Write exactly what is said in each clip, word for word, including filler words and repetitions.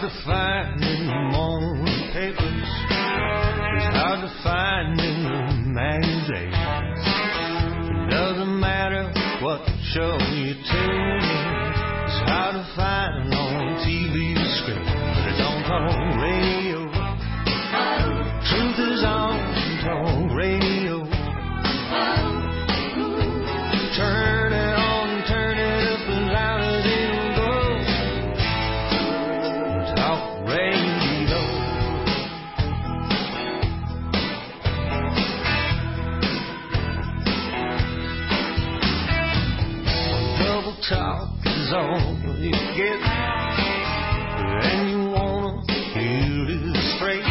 to find in the morning papers. It's hard to find in the magazines. It doesn't matter what show you tune in. It's hard to find on T V screen, but it's on talk radio. Truth is on talk radio. Turn it on, turn it up as loud as it'll go. Talk radio. Double talk is all you get, and you wanna hear it straight.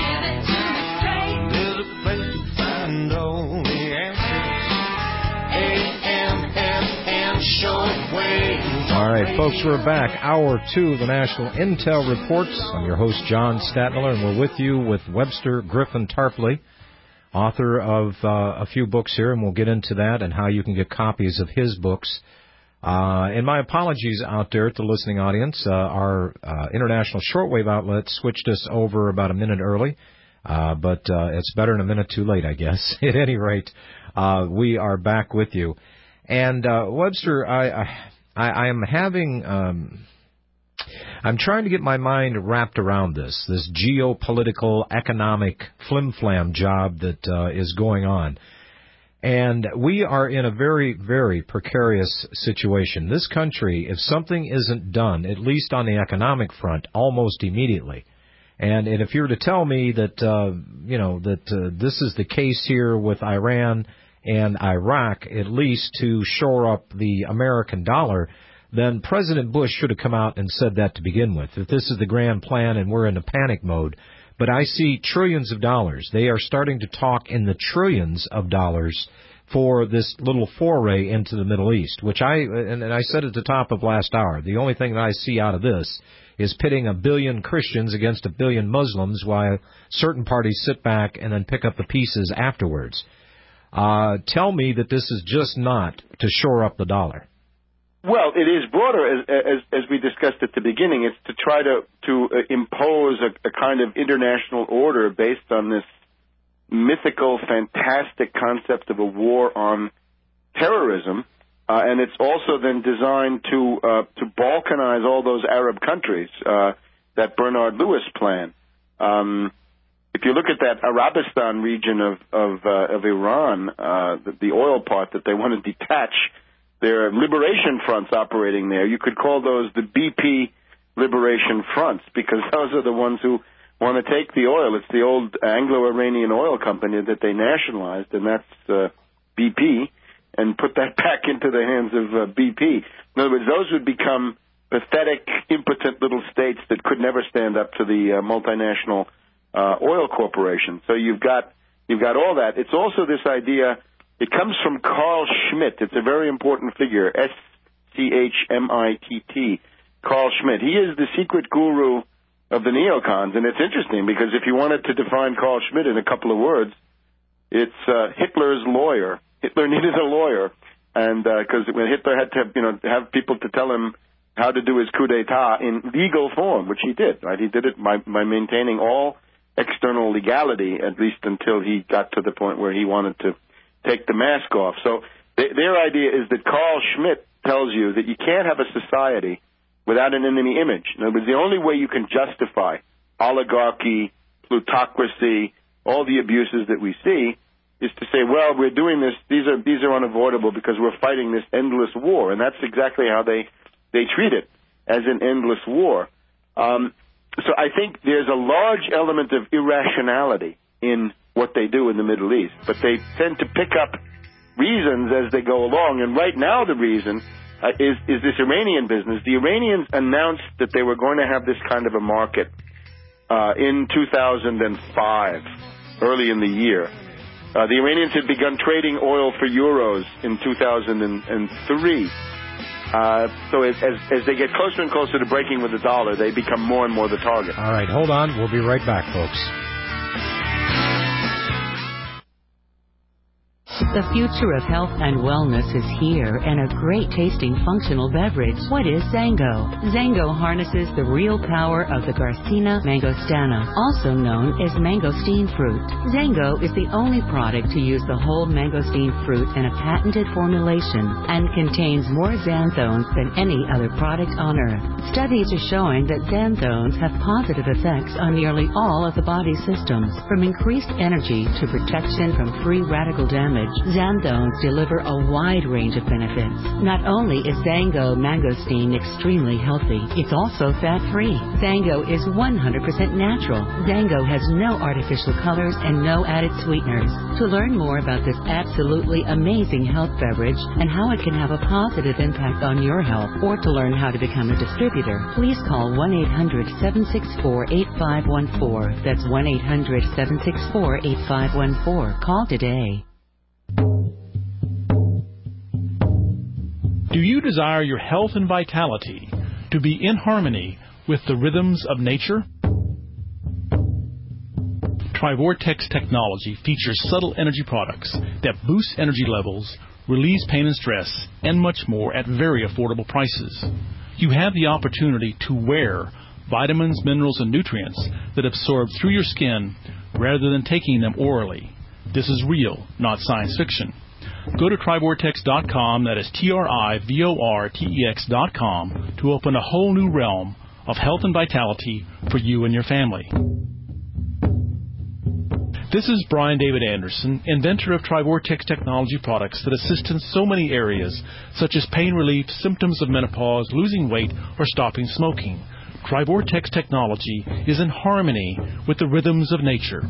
There's a place to find all the answers. A M F M shortwave. All right, folks, we're back. Hour two of the National Intel Reports. I'm your host, John Statler, and we're with you with Webster Griffin Tarpley, author of uh, a few books here, and we'll get into that and how you can get copies of his books. Uh, and my apologies out there to the listening audience. Uh, our uh, international shortwave outlet switched us over about a minute early, uh, but uh, it's better than a minute too late, I guess. At any rate, uh, we are back with you. And uh, Webster, I, I, I am having, um, I'm trying to get my mind wrapped around this, this geopolitical, economic flim-flam job that uh, is going on. And we are in a very, very precarious situation. This country, if something isn't done, at least on the economic front, almost immediately. And, and if you were to tell me that, uh, you know, that uh, this is the case here with Iran and Iraq, at least to shore up the American dollar, then President Bush should have come out and said that to begin with. If this is the grand plan and we're in a panic mode, but I see trillions of dollars. They are starting to talk in the trillions of dollars for this little foray into the Middle East, which I, and I said at the top of last hour, the only thing that I see out of this is pitting a billion Christians against a billion Muslims while certain parties sit back and then pick up the pieces afterwards. Uh, tell me that this is just not to shore up the dollar. Well, it is broader, as, as, as we discussed at the beginning. It's to try to, to uh, impose a, a kind of international order based on this mythical, fantastic concept of a war on terrorism. Uh, and it's also then designed to uh, to balkanize all those Arab countries, uh, that Bernard Lewis plan. Um, if you look at that Arabistan region of, of, uh, of Iran, uh, the, the oil part that they want to detach, there are liberation fronts operating there. You could call those the B P liberation fronts, because those are the ones who want to take the oil. It's the old Anglo-Iranian oil company that they nationalized, and that's uh, B P, and put that back into the hands of uh, B P. In other words, those would become pathetic, impotent little states that could never stand up to the uh, multinational uh, oil corporation. So you've got you've got all that. It's also this idea. It comes from Carl Schmitt. It's a very important figure, S C H M I T T, Carl Schmitt. He is the secret guru of the neocons, and it's interesting because if you wanted to define Carl Schmitt in a couple of words, it's uh, Hitler's lawyer. Hitler needed a lawyer, and because uh, when Hitler had to, you know, have people to tell him how to do his coup d'état in legal form, which he did, right? He did it by, by maintaining all external legality, at least until he got to the point where he wanted to take the mask off. So th- their idea is that Carl Schmitt tells you that you can't have a society without an enemy image. In other words, the only way you can justify oligarchy, plutocracy, all the abuses that we see is to say, well, we're doing this, these are these are unavoidable because we're fighting this endless war. And that's exactly how they, they treat it, as an endless war. Um, so I think there's a large element of irrationality in what they do in the Middle East, but they tend to pick up reasons as they go along. And right now the reason uh, is, is this Iranian business. The Iranians announced that they were going to have this kind of a market uh, in two thousand five, early in the year. Uh, the Iranians had begun trading oil for euros in two thousand three. Uh, so as, as, as they get closer and closer to breaking with the dollar, they become more and more the target. All right, hold on. We'll be right back, folks. The The future of health and wellness is here in a great-tasting functional beverage. What is Zango? Zango harnesses the real power of the Garcinia mangostana, also known as mangosteen fruit. Zango is the only product to use the whole mangosteen fruit in a patented formulation and contains more xanthones than any other product on earth. Studies are showing that xanthones have positive effects on nearly all of the body systems, from increased energy to protection from free radical damage. Xanthones deliver a wide range of benefits. Not only is Zango mangosteen extremely healthy, it's also fat-free. Zango is one hundred percent natural. Zango has no artificial colors and no added sweeteners. To learn more about this absolutely amazing health beverage and how it can have a positive impact on your health, or to learn how to become a distributor, please call one eight hundred seven six four eight five one four. That's one eight hundred seven six four eight five one four. Call today. Do you desire your health and vitality to be in harmony with the rhythms of nature? Trivortex technology features subtle energy products that boost energy levels, relieves pain and stress, and much more at very affordable prices. You have the opportunity to wear vitamins, minerals, and nutrients that absorb through your skin rather than taking them orally. This is real, not science fiction. Go to Trivortex dot com, that is T R I V O R T E X dot com, to open a whole new realm of health and vitality for you and your family. This is Brian David Anderson, inventor of Trivortex technology products that assist in so many areas, such as pain relief, symptoms of menopause, losing weight, or stopping smoking. Trivortex technology is in harmony with the rhythms of nature.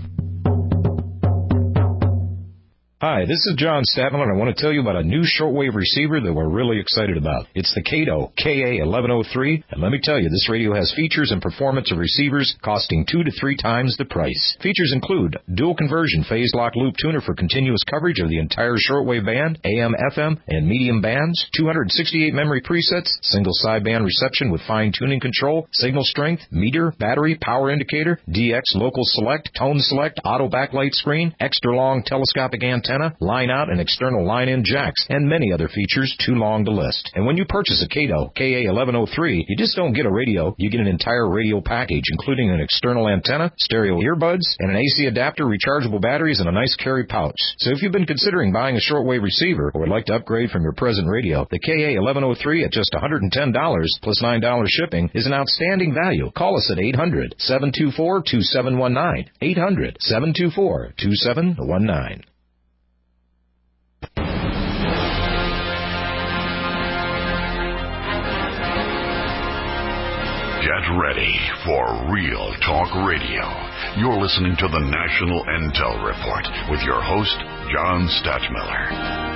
Hi, this is John Statler, and I want to tell you about a new shortwave receiver that we're really excited about. It's the Kato K A eleven oh three, and let me tell you, this radio has features and performance of receivers costing two to three times the price. Features include dual conversion phase lock loop tuner for continuous coverage of the entire shortwave band, A M, F M, and medium bands, two hundred sixty-eight memory presets, single sideband reception with fine tuning control, signal strength, meter, battery, power indicator, D X local select, tone select, auto backlight screen, extra long telescopic antenna, line out and external line-in jacks, and many other features too long to list. And when you purchase a Kato K A eleven oh three, you just don't get a radio, you get an entire radio package, including an external antenna, stereo earbuds, and an A C adapter, rechargeable batteries, and a nice carry pouch. So if you've been considering buying a shortwave receiver or would like to upgrade from your present radio, the K A eleven oh three at just one hundred ten dollars plus nine dollars shipping is an outstanding value. Call us at eight hundred seven two four two seven one nine, eight hundred seven two four two seven one nine. Get ready for Real Talk Radio. You're listening to the National Intel Report with your host, John Statmiller.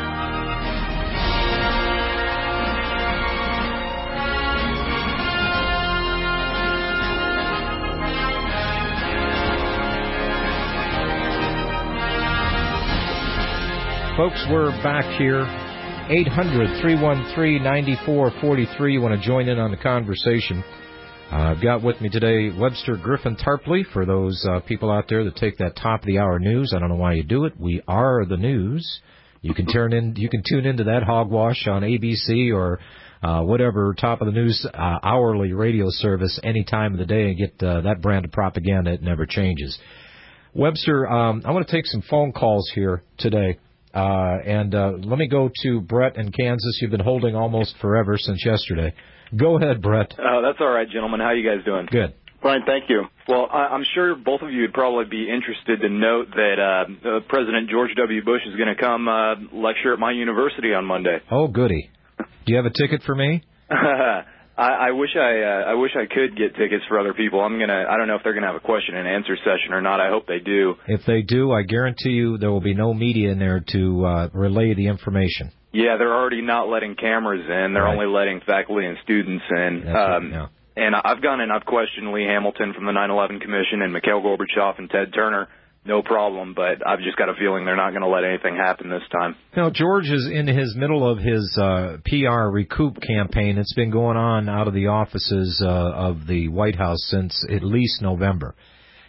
Folks, we're back here. eight hundred three one three nine four four three. You want to join in on the conversation. Uh, I've got with me today Webster Griffin Tarpley, for those uh, people out there that take that top of the hour news. I don't know why you do it. We are the news. You can turn in, you can tune into that hogwash on A B C or uh, whatever top of the news uh, hourly radio service any time of the day and get uh, that brand of propaganda. It never changes. Webster, um, I want to take some phone calls here today. Uh, and uh, let me go to Brett in Kansas. You've been holding almost forever, since yesterday. Go ahead, Brett. Uh, that's all right, gentlemen. How are you guys doing? Good. Fine, thank you. Well, I, I'm sure both of you would probably be interested to note that uh, uh, President George W. Bush is going to come uh, lecture at my university on Monday. Oh, goody. Do you have a ticket for me? I, I wish I uh, I wish I could get tickets for other people. I'm gonna. I don't know if they're gonna have a question and answer session or not. I hope they do. If they do, I guarantee you there will be no media in there to uh, relay the information. Yeah, they're already not letting cameras in. They're right. only letting faculty and students in. That's um, right, yeah. And I've gone and I've questioned Lee Hamilton from the nine eleven Commission and Mikhail Gorbachev and Ted Turner. No problem, but I've just got a feeling they're not going to let anything happen this time. Now, George is in his middle of his uh, P R recoup campaign. It's been going on out of the offices uh, of the White House since at least November.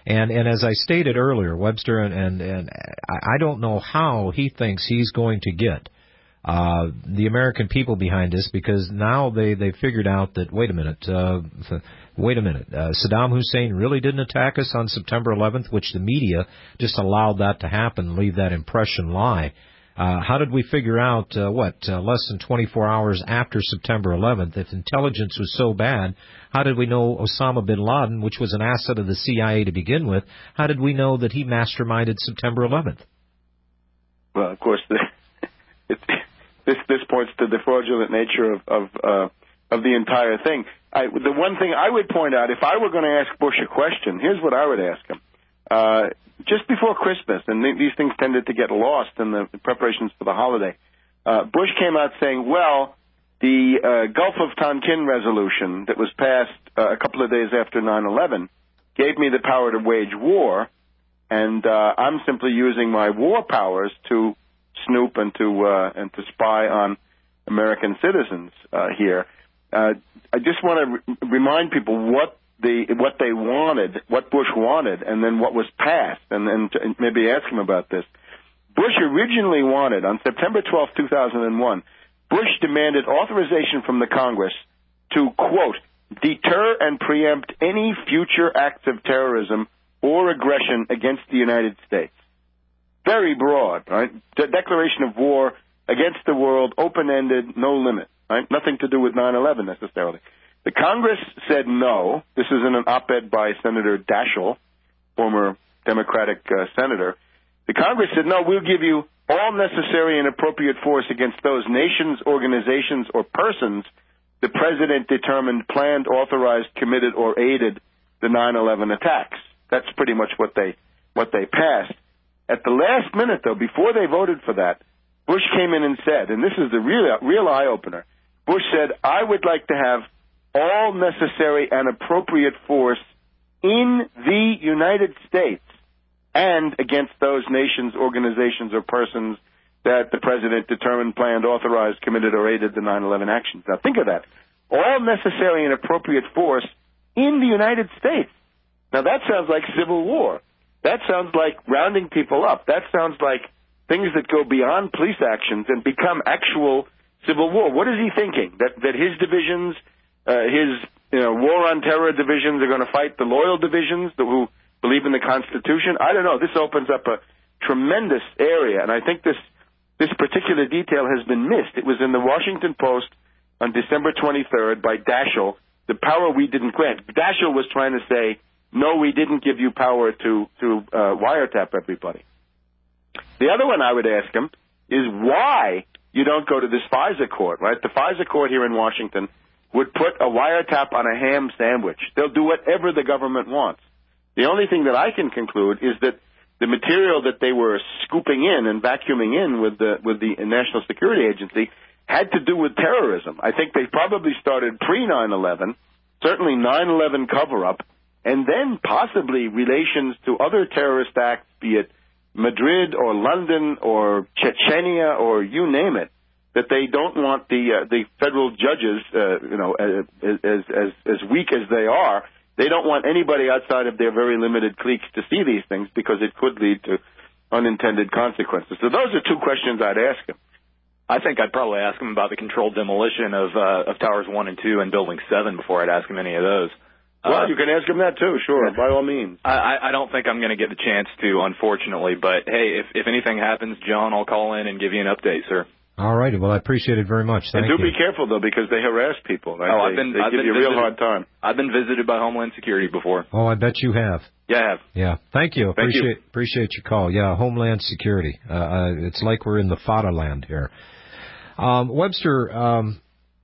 And and as I stated earlier, Webster, and, and, and I don't know how he thinks he's going to get uh, the American people behind this, because now they, they figured out that, wait a minute, uh, wait a minute, uh, Saddam Hussein really didn't attack us on September eleventh, which the media just allowed that to happen, leave that impression lie. Uh, how did we figure out, uh, what, uh, less than twenty-four hours after September eleventh, if intelligence was so bad, how did we know Osama bin Laden, which was an asset of the C I A to begin with, how did we know that he masterminded September eleventh? Well, of course, the, it, this this points to the fraudulent nature of of, uh, of the entire thing. I, the one thing I would point out, if I were going to ask Bush a question, here's what I would ask him. Uh, just before Christmas, and th- these things tended to get lost in the preparations for the holiday, uh, Bush came out saying, well, the uh, Gulf of Tonkin resolution that was passed uh, a couple of days after nine eleven gave me the power to wage war, and uh, I'm simply using my war powers to snoop and to uh, and to spy on American citizens uh, here. Uh, I just want to re- remind people what the what they wanted, what Bush wanted, and then what was passed, and then to, and maybe ask him about this. Bush originally wanted, on September twelfth, two thousand one, Bush demanded authorization from the Congress to, quote, deter and preempt any future acts of terrorism or aggression against the United States. Very broad, right? De- declaration of war against the world, open-ended, no limit, right? Nothing to do with nine eleven necessarily. The Congress said no. This is in an op-ed by Senator Daschle, former Democratic uh, senator. The Congress said, no, we'll give you all necessary and appropriate force against those nations, organizations, or persons the President determined planned, authorized, committed, or aided the nine eleven attacks. That's pretty much what they what they passed. At the last minute, though, before they voted for that, Bush came in and said, and this is the real, real eye-opener, Bush said, I would like to have all necessary and appropriate force in the United States and against those nations, organizations, or persons that the President determined, planned, authorized, committed, or aided the nine eleven actions. Now, think of that. All necessary and appropriate force in the United States. Now, that sounds like civil war. That sounds like rounding people up. That sounds like things that go beyond police actions and become actual civil war. What is he thinking? That that his divisions, uh, his you know, war on terror divisions are going to fight the loyal divisions who believe in the Constitution? I don't know. This opens up a tremendous area, and I think this this particular detail has been missed. It was in the Washington Post on December twenty-third by Daschle, the power we didn't grant. Daschle was trying to say, no, we didn't give you power to, to uh, wiretap everybody. The other one I would ask him is why you don't go to this FISA court, right? The FISA court here in Washington would put a wiretap on a ham sandwich. They'll do whatever the government wants. The only thing that I can conclude is that the material that they were scooping in and vacuuming in with the with the National Security Agency had to do with terrorism. I think they probably started pre nine eleven, certainly nine eleven cover-up, and then possibly relations to other terrorist acts, be it Madrid or London or Chechnya or you name it, that they don't want the uh, the federal judges, uh, you know, as, as as weak as they are, they don't want anybody outside of their very limited cliques to see these things because it could lead to unintended consequences. So those are two questions I'd ask him. I think I'd probably ask him about the controlled demolition of uh, of Towers one and two and Building seven before I'd ask him any of those. Well, uh, you can ask him that too, sure, yeah. by all means. I, I don't think I'm going to get the chance to, unfortunately, but hey, if, if anything happens, John, I'll call in and give you an update, sir. All righty. Well, I appreciate it very much. Thank and do you. be careful, though, because they harass people. Right? Oh, they, I've been, they I've give been you a visited, real hard time. I've been visited by Homeland Security before. Oh, I bet you have. Yeah, I have. Yeah. Thank you. Thank appreciate you. appreciate your call. Yeah, Homeland Security. Uh, uh, it's like we're in the fatherland here. Um, Webster, um,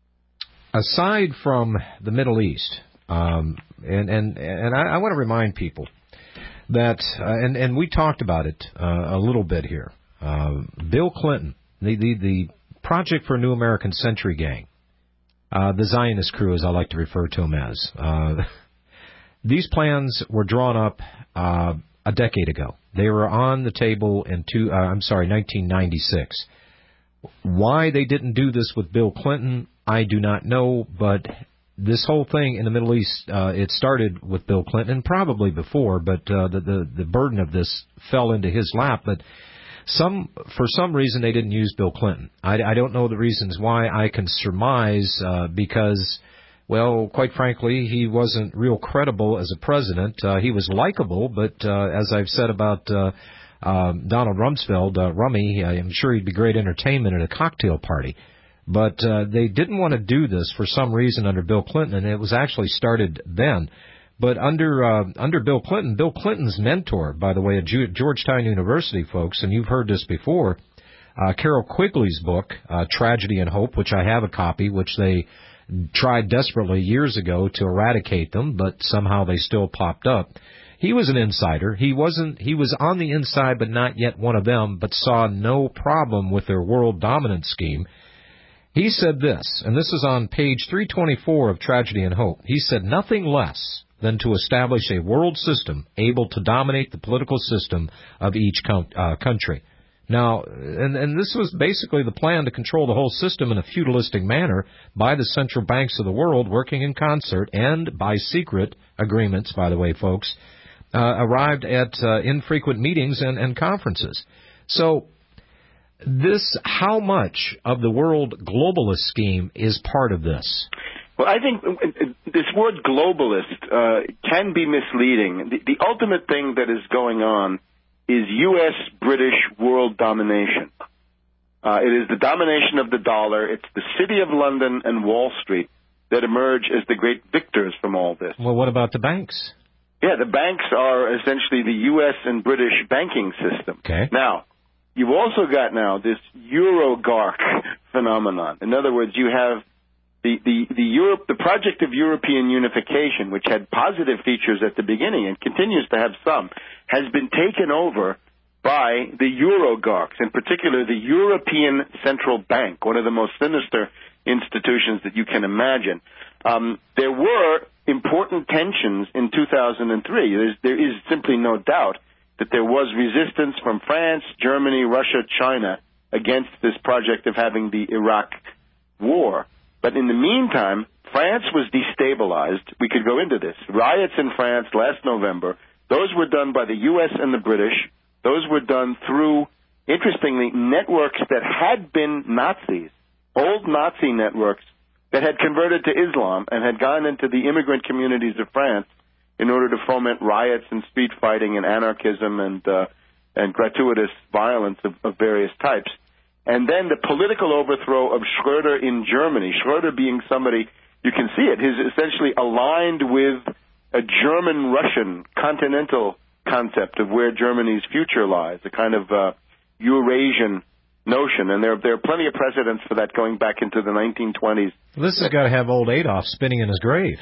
aside from the Middle East, um, and and and I, I want to remind people that, uh, and and we talked about it uh, a little bit here. Uh, Bill Clinton, the the the Project for a New American Century gang, uh, the Zionist crew, as I like to refer to them as. Uh, these plans were drawn up uh, a decade ago. They were on the table in two. Uh, I'm sorry, nineteen ninety-six. Why they didn't do this with Bill Clinton, I do not know, but this whole thing in the Middle East, uh, it started with Bill Clinton, and probably before, but uh, the, the the burden of this fell into his lap. But some for some reason they didn't use Bill Clinton. I, I don't know the reasons why. I can surmise uh, because, well, quite frankly, he wasn't real credible as a president. Uh, he was likable, but uh, as I've said about uh, um, Donald Rumsfeld, uh, Rummy, I'm sure he'd be great entertainment at a cocktail party. But uh, they didn't want to do this for some reason under Bill Clinton, and it was actually started then. But under uh, under Bill Clinton, Bill Clinton's mentor, by the way, at Georgetown University, folks, and you've heard this before, uh, Carol Quigley's book, uh, Tragedy and Hope, which I have a copy, which they tried desperately years ago to eradicate them, but somehow they still popped up. He was an insider. He wasn't. He was on the inside, but not yet one of them, but saw no problem with their world dominance scheme. He said this, and this is on page three twenty-four of Tragedy and Hope. He said, nothing less than to establish a world system able to dominate the political system of each com- uh, country. Now, and, and this was basically the plan to control the whole system in a feudalistic manner by the central banks of the world working in concert and by secret agreements, by the way, folks, uh, arrived at uh, infrequent meetings and, and conferences. So this, how much of the world globalist scheme is part of this? Well, I think this word globalist uh, can be misleading. The, the ultimate thing that is going on is U S British world domination. Uh, it is the domination of the dollar. It's the City of London and Wall Street that emerge as the great victors from all this. Well, what about the banks? Yeah, the banks are essentially the U S and British banking system. Okay. Now, you've also got now this Eurogarch phenomenon. In other words, you have the, the, the Europe, the project of European unification, which had positive features at the beginning and continues to have some, has been taken over by the Eurogarchs, in particular the European Central Bank, one of the most sinister institutions that you can imagine. Um, there were important tensions in two thousand three. There's, there is simply no doubt that there was resistance from France, Germany, Russia, China against this project of having the Iraq war. But in the meantime, France was destabilized. We could go into this. Riots in France last November, those were done by the U S and the British. Those were done through, interestingly, networks that had been Nazis, old Nazi networks that had converted to Islam and had gone into the immigrant communities of France in order to foment riots and street fighting and anarchism and uh, and gratuitous violence of, of various types. And then the political overthrow of Schröder in Germany, Schröder being somebody, you can see it, he's essentially aligned with a German-Russian continental concept of where Germany's future lies, a kind of uh, Eurasian notion. And there, there are plenty of precedents for that going back into the nineteen twenties. This has got to have old Adolf spinning in his grave.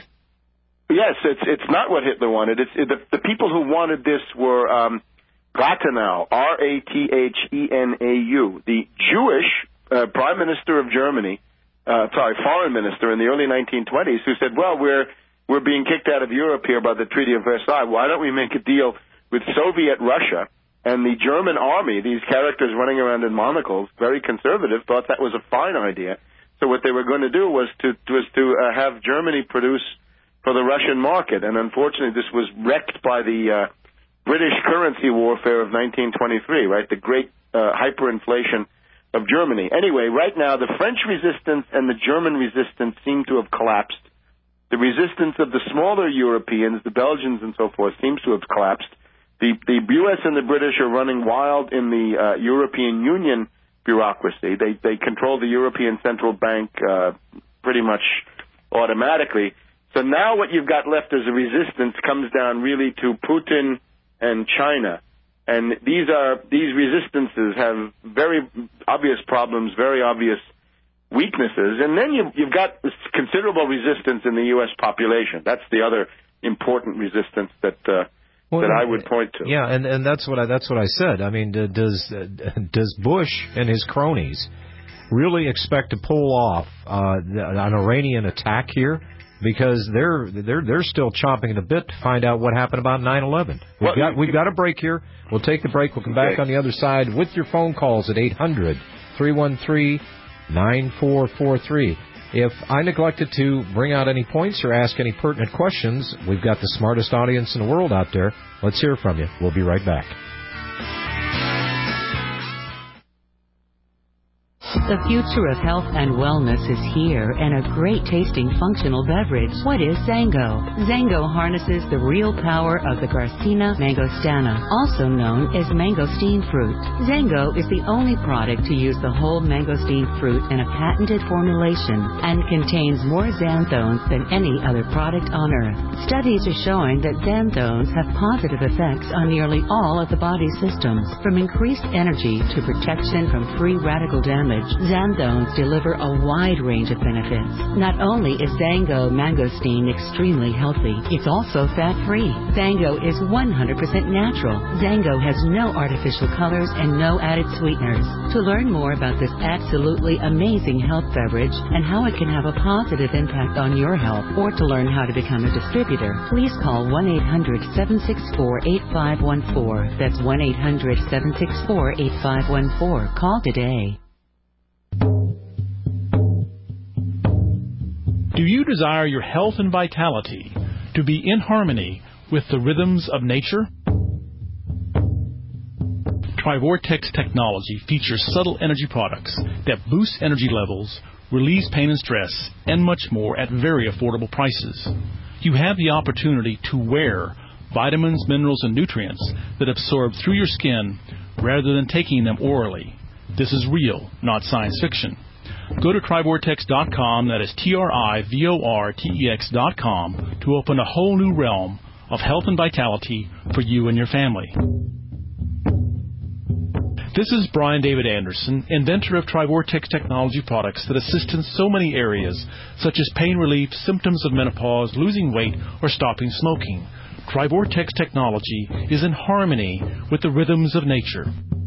Yes, it's it's not what Hitler wanted. It's it, the, the people who wanted this were um, Rathenau, R A T H E N A U, the Jewish uh, Prime Minister of Germany, uh, sorry, Foreign Minister in the early nineteen twenties, who said, "Well, we're we're being kicked out of Europe here by the Treaty of Versailles. Why don't we make a deal with Soviet Russia?" And the German army, these characters running around in monocles, very conservative, thought that was a fine idea. So what they were going to do was to was to uh, have Germany produce for the Russian market, and unfortunately this was wrecked by the uh, British currency warfare of nineteen twenty-three, right, the great uh, hyperinflation of Germany. Anyway, right now the French resistance and the German resistance seem to have collapsed. The resistance of the smaller Europeans, the Belgians and so forth, seems to have collapsed. The, the U S and the British are running wild in the uh, European Union bureaucracy. They, they control the European Central Bank uh, pretty much automatically. So now what you've got left as a resistance comes down really to Putin and China. And these are these resistances have very obvious problems, very obvious weaknesses. And then you've, you've got this considerable resistance in the U S population. That's the other important resistance that uh, well, that I would point to. Yeah, and, and that's what I that's what I said. I mean, does does Bush and his cronies really expect to pull off uh, an Iranian attack here? Because they're they're they're still chomping at a bit to find out what happened about nine eleven. We've got we've got a break here. We'll take the break. We'll come back on the other side with your phone calls at eight hundred, three one three, nine four four three. If I neglected to bring out any points or ask any pertinent questions, we've got the smartest audience in the world out there. Let's hear from you. We'll be right back. The future of health and wellness is here, and a great-tasting functional beverage. What is Zango? Zango harnesses the real power of the Garcinia mangostana, also known as mangosteen fruit. Zango is the only product to use the whole mangosteen fruit in a patented formulation and contains more xanthones than any other product on Earth. Studies are showing that xanthones have positive effects on nearly all of the body's systems, from increased energy to protection from free radical damage. Xanthones deliver a wide range of benefits. Not only is Zango mangosteen extremely healthy, it's also fat-free. Zango is one hundred percent natural. Zango has no artificial colors and no added sweeteners. To learn more about this absolutely amazing health beverage and how it can have a positive impact on your health, or to learn how to become a distributor, please call one eight hundred seven six four eight five one four. That's one eight hundred seven six four eight five one four. Call today. Do you desire your health and vitality to be in harmony with the rhythms of nature? Trivortex technology features subtle energy products that boost energy levels, release pain and stress, and much more at very affordable prices. You have the opportunity to wear vitamins, minerals, and nutrients that absorb through your skin rather than taking them orally. This is real, not science fiction. Go to Trivortex dot com, that is T R I V O R T E X dot com, to open a whole new realm of health and vitality for you and your family. This is Brian David Anderson, inventor of Trivortex technology products that assist in so many areas, such as pain relief, symptoms of menopause, losing weight, or stopping smoking. Trivortex technology is in harmony with the rhythms of nature.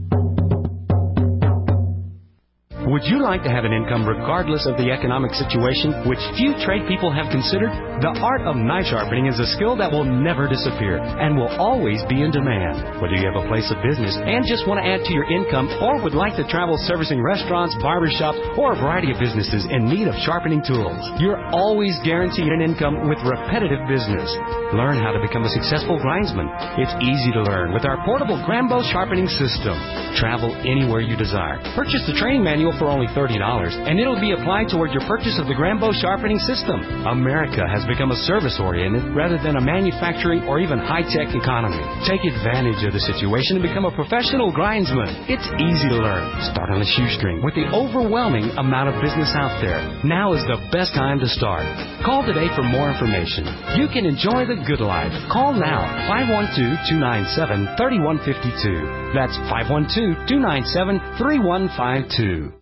Would you like to have an income regardless of the economic situation, which few trade people have considered? The art of knife sharpening is a skill that will never disappear and will always be in demand. Whether you have a place of business and just want to add to your income, or would like to travel servicing restaurants, barbershops, or a variety of businesses in need of sharpening tools, you're always guaranteed an income with repetitive business. Learn how to become a successful grindsman. It's easy to learn with our portable Grambo sharpening system. Travel anywhere you desire. Purchase the training manual for only thirty dollars, and it'll be applied toward your purchase of the Grambo sharpening system. America has become a service-oriented rather than a manufacturing or even high-tech economy. Take advantage of the situation and become a professional grindsman. It's easy to learn. Start on a shoestring with the overwhelming amount of business out there. Now is the best time to start. Call today for more information. You can enjoy the good life. Call now, five one two, two nine seven, three one five two. That's five one two, two nine seven, three one five two.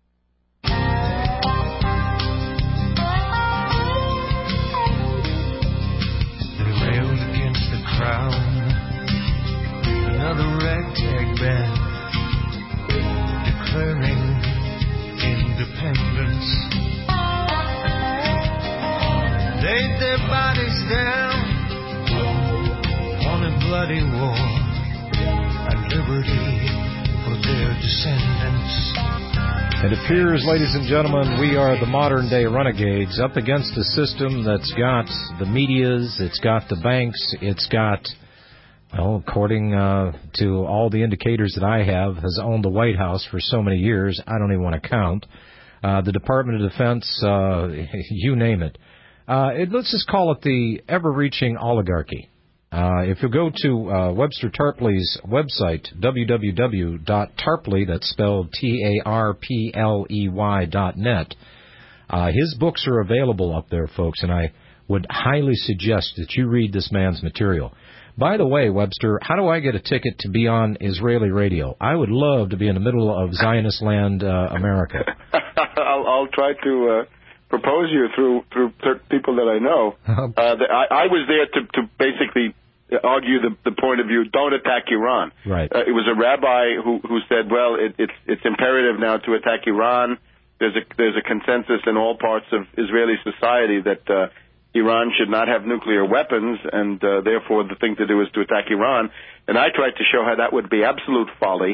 Another ragtag band declaring independence. Laid their bodies down on a bloody war and liberty for their descendants. It appears, ladies and gentlemen, we are the modern-day renegades up against a system that's got the medias, it's got the banks, it's got, well, according uh, to all the indicators that I have, has owned the White House for so many years, I don't even want to count. Uh, the Department of Defense, uh, you name it. Uh, it. Let's just call it the ever-reaching oligarchy. Uh, if you go to uh, Webster Tarpley's website, w w w dot tarpley, that's spelled T A R P L E Y dot net, uh, his books are available up there, folks, and I would highly suggest that you read this man's material. By the way, Webster, how do I get a ticket to be on Israeli radio? I would love to be in the middle of Zionist land, uh, America. I'll, I'll try to... Uh... propose you through through people that I know. Uh, the, I, I was there to, to basically argue the, the point of view, don't attack Iran. Right. Uh, it was a rabbi who, who said, well, it, it's it's imperative now to attack Iran. There's a there's a consensus in all parts of Israeli society that uh, Iran should not have nuclear weapons, and uh, therefore the thing to do is to attack Iran. And I tried to show how that would be absolute folly,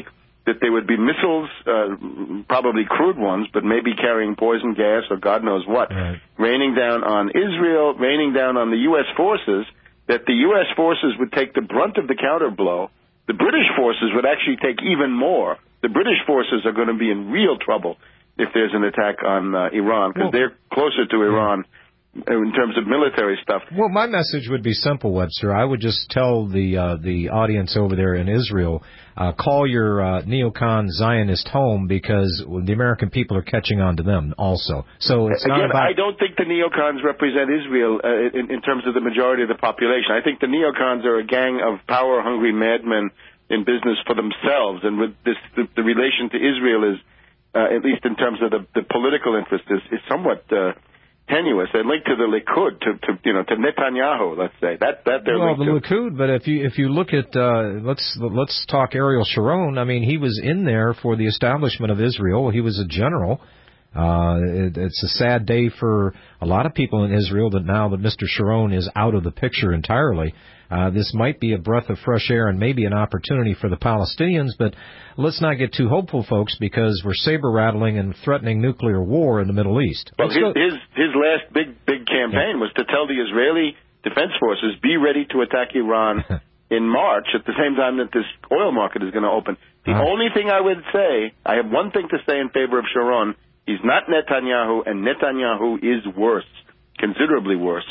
that there would be missiles, uh, probably crude ones, but maybe carrying poison gas or God knows what, right. raining down on Israel, raining down on the U S forces, that the U S forces would take the brunt of the counter blow. The British forces would actually take even more. The British forces are going to be in real trouble if there's an attack on uh, Iran, because well, they're closer to Iran in terms of military stuff. Well, my message would be simple, Webster. I would just tell the uh, the audience over there in Israel, uh, call your uh, neocon Zionist home, because the American people are catching on to them also. So it's Again, not about... I don't think the neocons represent Israel uh, in, in terms of the majority of the population. I think the neocons are a gang of power-hungry madmen in business for themselves, and with this, the, the relation to Israel is, uh, at least in terms of the, the political interest, is, is somewhat uh, tenuous. They're linked to the Likud, to, to you know, to Netanyahu, let's say. That that they're well, linked the Likud, but if you if you look at uh, let's let's talk Ariel Sharon. I mean, he was in there for the establishment of Israel. He was a general. Uh, it, it's a sad day for a lot of people in Israel that now that Mister Sharon is out of the picture entirely. Uh, this might be a breath of fresh air and maybe an opportunity for the Palestinians, but let's not get too hopeful, folks, because we're saber-rattling and threatening nuclear war in the Middle East. Well, his, his his last big big campaign yeah. was to tell the Israeli Defense Forces, be ready to attack Iran in March at the same time that this oil market is going to open. The uh-huh. only thing I would say, I have one thing to say in favor of Sharon. He's not Netanyahu, and Netanyahu is worse, considerably worse.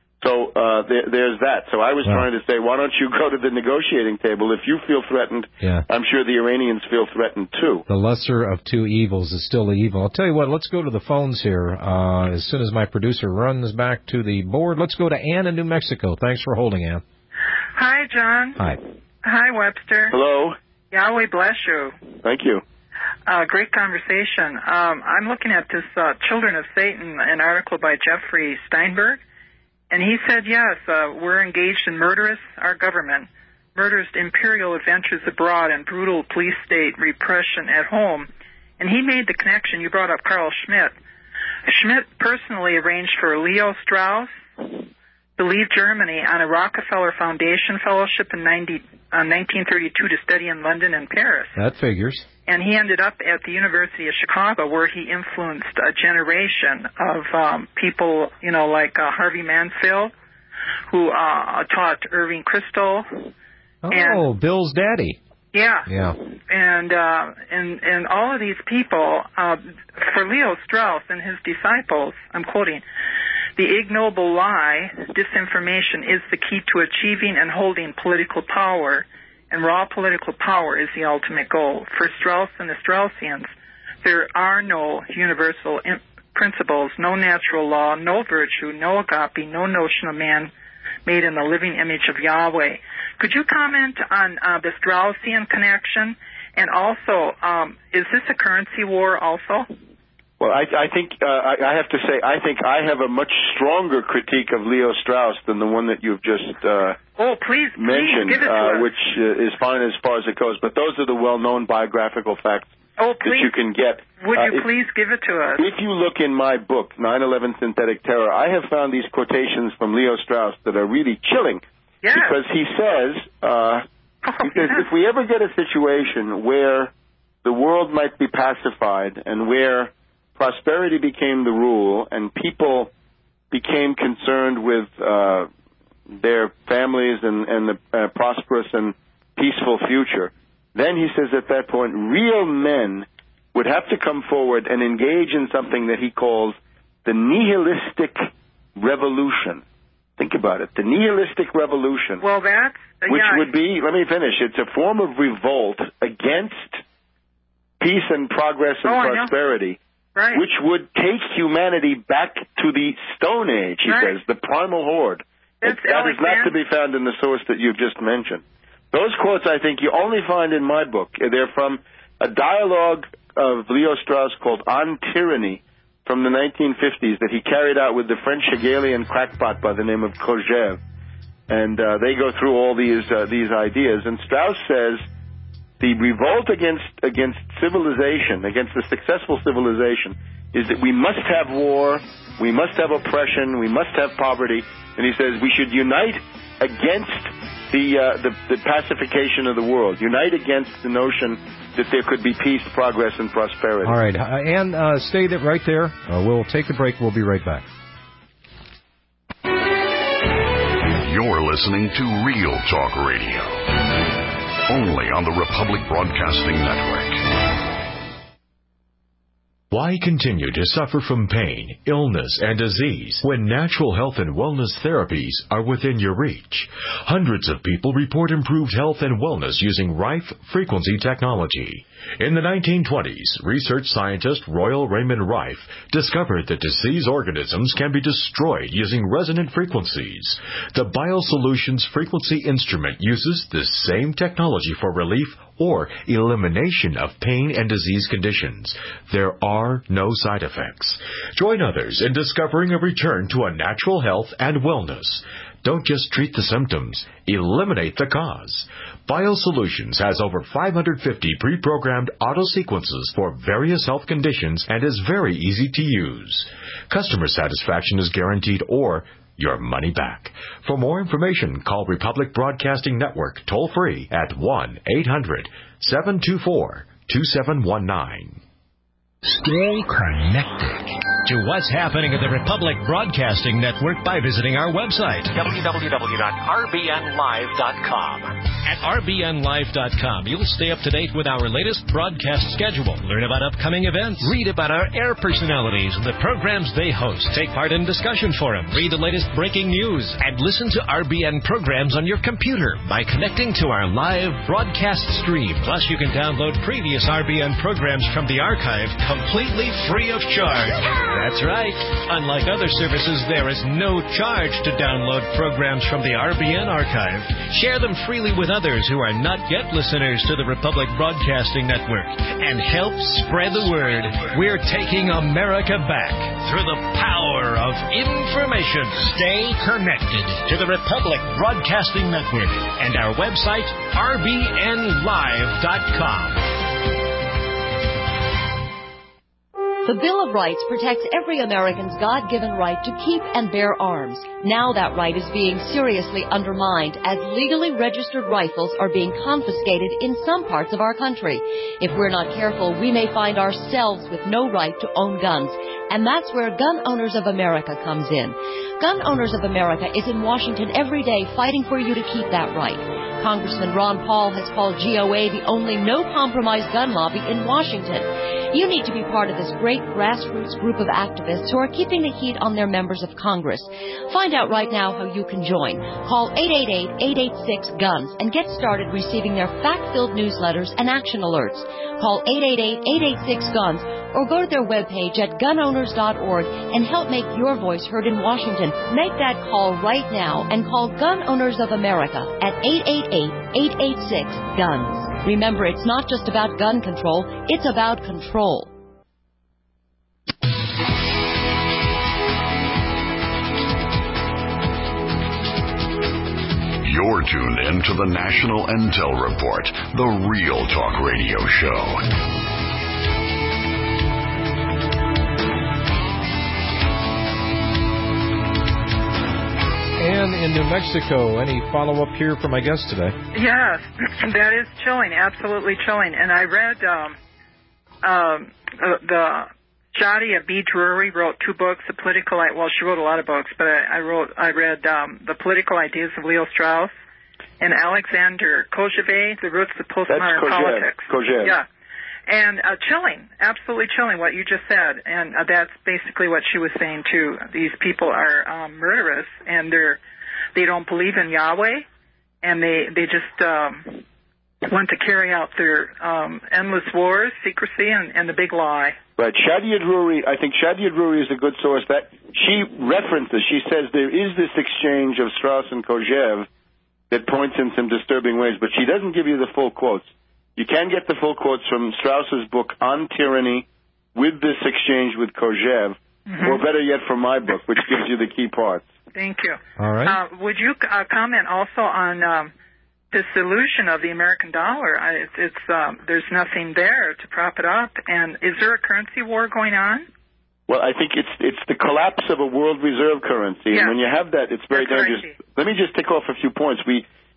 So uh, there, there's that. So I was wow. trying to say, why don't you go to the negotiating table? If you feel threatened, yeah. I'm sure the Iranians feel threatened too. The lesser of two evils is still evil. I'll tell you what, let's go to the phones here. Uh, as soon as my producer runs back to the board, let's go to Ann in New Mexico. Thanks for holding, Ann. Hi, John. Hi. Hi, Webster. Hello. Yahweh bless you. Thank you. Uh, great conversation. Um, I'm looking at this uh, Children of Satan, an article by Jeffrey Steinberg. And he said, yes, uh, we're engaged in murderous, our government, murderous imperial adventures abroad and brutal police state repression at home. And he made the connection. You brought up Carl Schmitt. Schmitt personally arranged for Leo Strauss to leave Germany on a Rockefeller Foundation fellowship in ninety, uh, nineteen thirty-two to study in London and Paris. That figures. And he ended up at the University of Chicago, where he influenced a generation of um, people, you know, like uh, Harvey Mansfield, who uh, taught Irving Kristol. Oh, and, Bill's daddy. Yeah. Yeah. And uh, and and all of these people, uh, for Leo Strauss and his disciples, I'm quoting, the ignoble lie, disinformation, is the key to achieving and holding political power. And raw political power is the ultimate goal. For Strauss and the Straussians, there are no universal principles, no natural law, no virtue, no agape, no notion of man made in the living image of Yahweh. Could you comment on uh, the Straussian connection? And also, um, is this a currency war also? Well, I, I think uh, I, I have to say I think I have a much stronger critique of Leo Strauss than the one that you've just uh, oh, please, mentioned, please give it to uh, us. which uh, is fine as far as it goes. But those are the well-known biographical facts oh, that you can get. Would uh, you if, please give it to us? If you look in my book, nine eleven Synthetic Terror, I have found these quotations from Leo Strauss that are really chilling. Yes. Because he says, uh, oh, because yes. if we ever get a situation where the world might be pacified and where prosperity became the rule and people became concerned with uh, their families and, and the uh, prosperous and peaceful future, then he says at that point real men would have to come forward and engage in something that he calls the nihilistic revolution. Think about it, the nihilistic revolution. Well, that's... Uh, which yeah. would be, let me finish, it's a form of revolt against peace and progress and oh, prosperity. Right. Which would take humanity back to the Stone Age, he right. says, the primal horde. That's that is not to be found in the source that you've just mentioned. Those quotes, I think, you only find in my book. They're from a dialogue of Leo Strauss called On Tyranny from the nineteen fifties that he carried out with the French Hegelian crackpot by the name of Kojève. And uh, they go through all these uh, these ideas. And Strauss says the revolt against against civilization, against the successful civilization, is that we must have war, we must have oppression, we must have poverty. And he says we should unite against the, uh, the the pacification of the world. Unite against the notion that there could be peace, progress, and prosperity. All right, uh, and uh, stay there, right there. Uh, we'll take a break. We'll be right back. You're listening to Real Talk Radio, only on the Republic Broadcasting Network. Why continue to suffer from pain, illness, and disease when natural health and wellness therapies are within your reach? Hundreds of people report improved health and wellness using Rife frequency technology. In the nineteen twenties, research scientist Royal Raymond Rife discovered that diseased organisms can be destroyed using resonant frequencies. The BioSolutions frequency instrument uses this same technology for relief or elimination of pain and disease conditions. There are no side effects. Join others in discovering a return to a natural health and wellness. Don't just treat the symptoms, eliminate the cause. BioSolutions has over five hundred fifty pre-programmed auto sequences for various health conditions and is very easy to use. Customer satisfaction is guaranteed or your money back. For more information, call Republic Broadcasting Network toll-free at one eight hundred seven two four two seven one nine. Stay connected to what's happening at the Republic Broadcasting Network by visiting our website, w w w dot r b n live dot com. At r b n live dot com, you'll stay up to date with our latest broadcast schedule, learn about upcoming events, read about our air personalities and the programs they host, take part in discussion forums, read the latest breaking news, and listen to R B N programs on your computer by connecting to our live broadcast stream. Plus, you can download previous R B N programs from the archive completely free of charge. That's right. Unlike other services, there is no charge to download programs from the R B N archive. Share them freely with others who are not yet listeners to the Republic Broadcasting Network and help spread the word. We're taking America back through the power of information. Stay connected to the Republic Broadcasting Network and our website, r b n live dot com. The Bill of Rights protects every American's God-given right to keep and bear arms. Now that right is being seriously undermined as legally registered rifles are being confiscated in some parts of our country. If we're not careful, we may find ourselves with no right to own guns. And that's where Gun Owners of America comes in. Gun Owners of America is in Washington every day fighting for you to keep that right. Congressman Ron Paul has called G O A the only no-compromise gun lobby in Washington. You need to be part of this great grassroots group of activists who are keeping the heat on their members of Congress. Find out right now how you can join. Call eight eight eight, eight eight six, GUNS and get started receiving their fact-filled newsletters and action alerts. Call eight eight eight, eight eight six, GUNS or go to their webpage at gun owners dot org and help make your voice heard in Washington. Make that call right now and call Gun Owners of America at eight eight eight, eight eight six, GUNS. Remember, it's not just about gun control, it's about control. You're tuned in to the National Intel Report, the Real Talk Radio Show. And in New Mexico, any follow-up here from my guest today? Yes, that is chilling, absolutely chilling. And I read um, um, uh, the Shadia B. Drury wrote two books, The Political, well, she wrote a lot of books, but I, I wrote, I read um, The Political Ideas of Leo Strauss and Alexander Kojève, The Roots of Postmodern Politics. Kojève. Yeah. And uh, chilling, absolutely chilling what you just said. And uh, that's basically what she was saying, too. These people are um, murderous, and they're, they don't believe in Yahweh, and they, they just um, want to carry out their um, endless wars, secrecy, and, and the big lie. Right. Shadia Drury, I think Shadia Drury is a good source. That she references, she says there is this exchange of Strauss and Kojève that points in some disturbing ways, but she doesn't give you the full quotes. You can get the full quotes from Strauss's book, On Tyranny, with this exchange with Kojève, mm-hmm. or better yet, from my book, which gives you the key parts. Thank you. All right. Uh, would you uh, comment also on um, the solution of the American dollar? I, it's, it's um, there's nothing there to prop it up, and is there a currency war going on? Well, I think it's it's the collapse of a world reserve currency, yeah. and when you have that, it's very dangerous. Let me just tick off a few points. We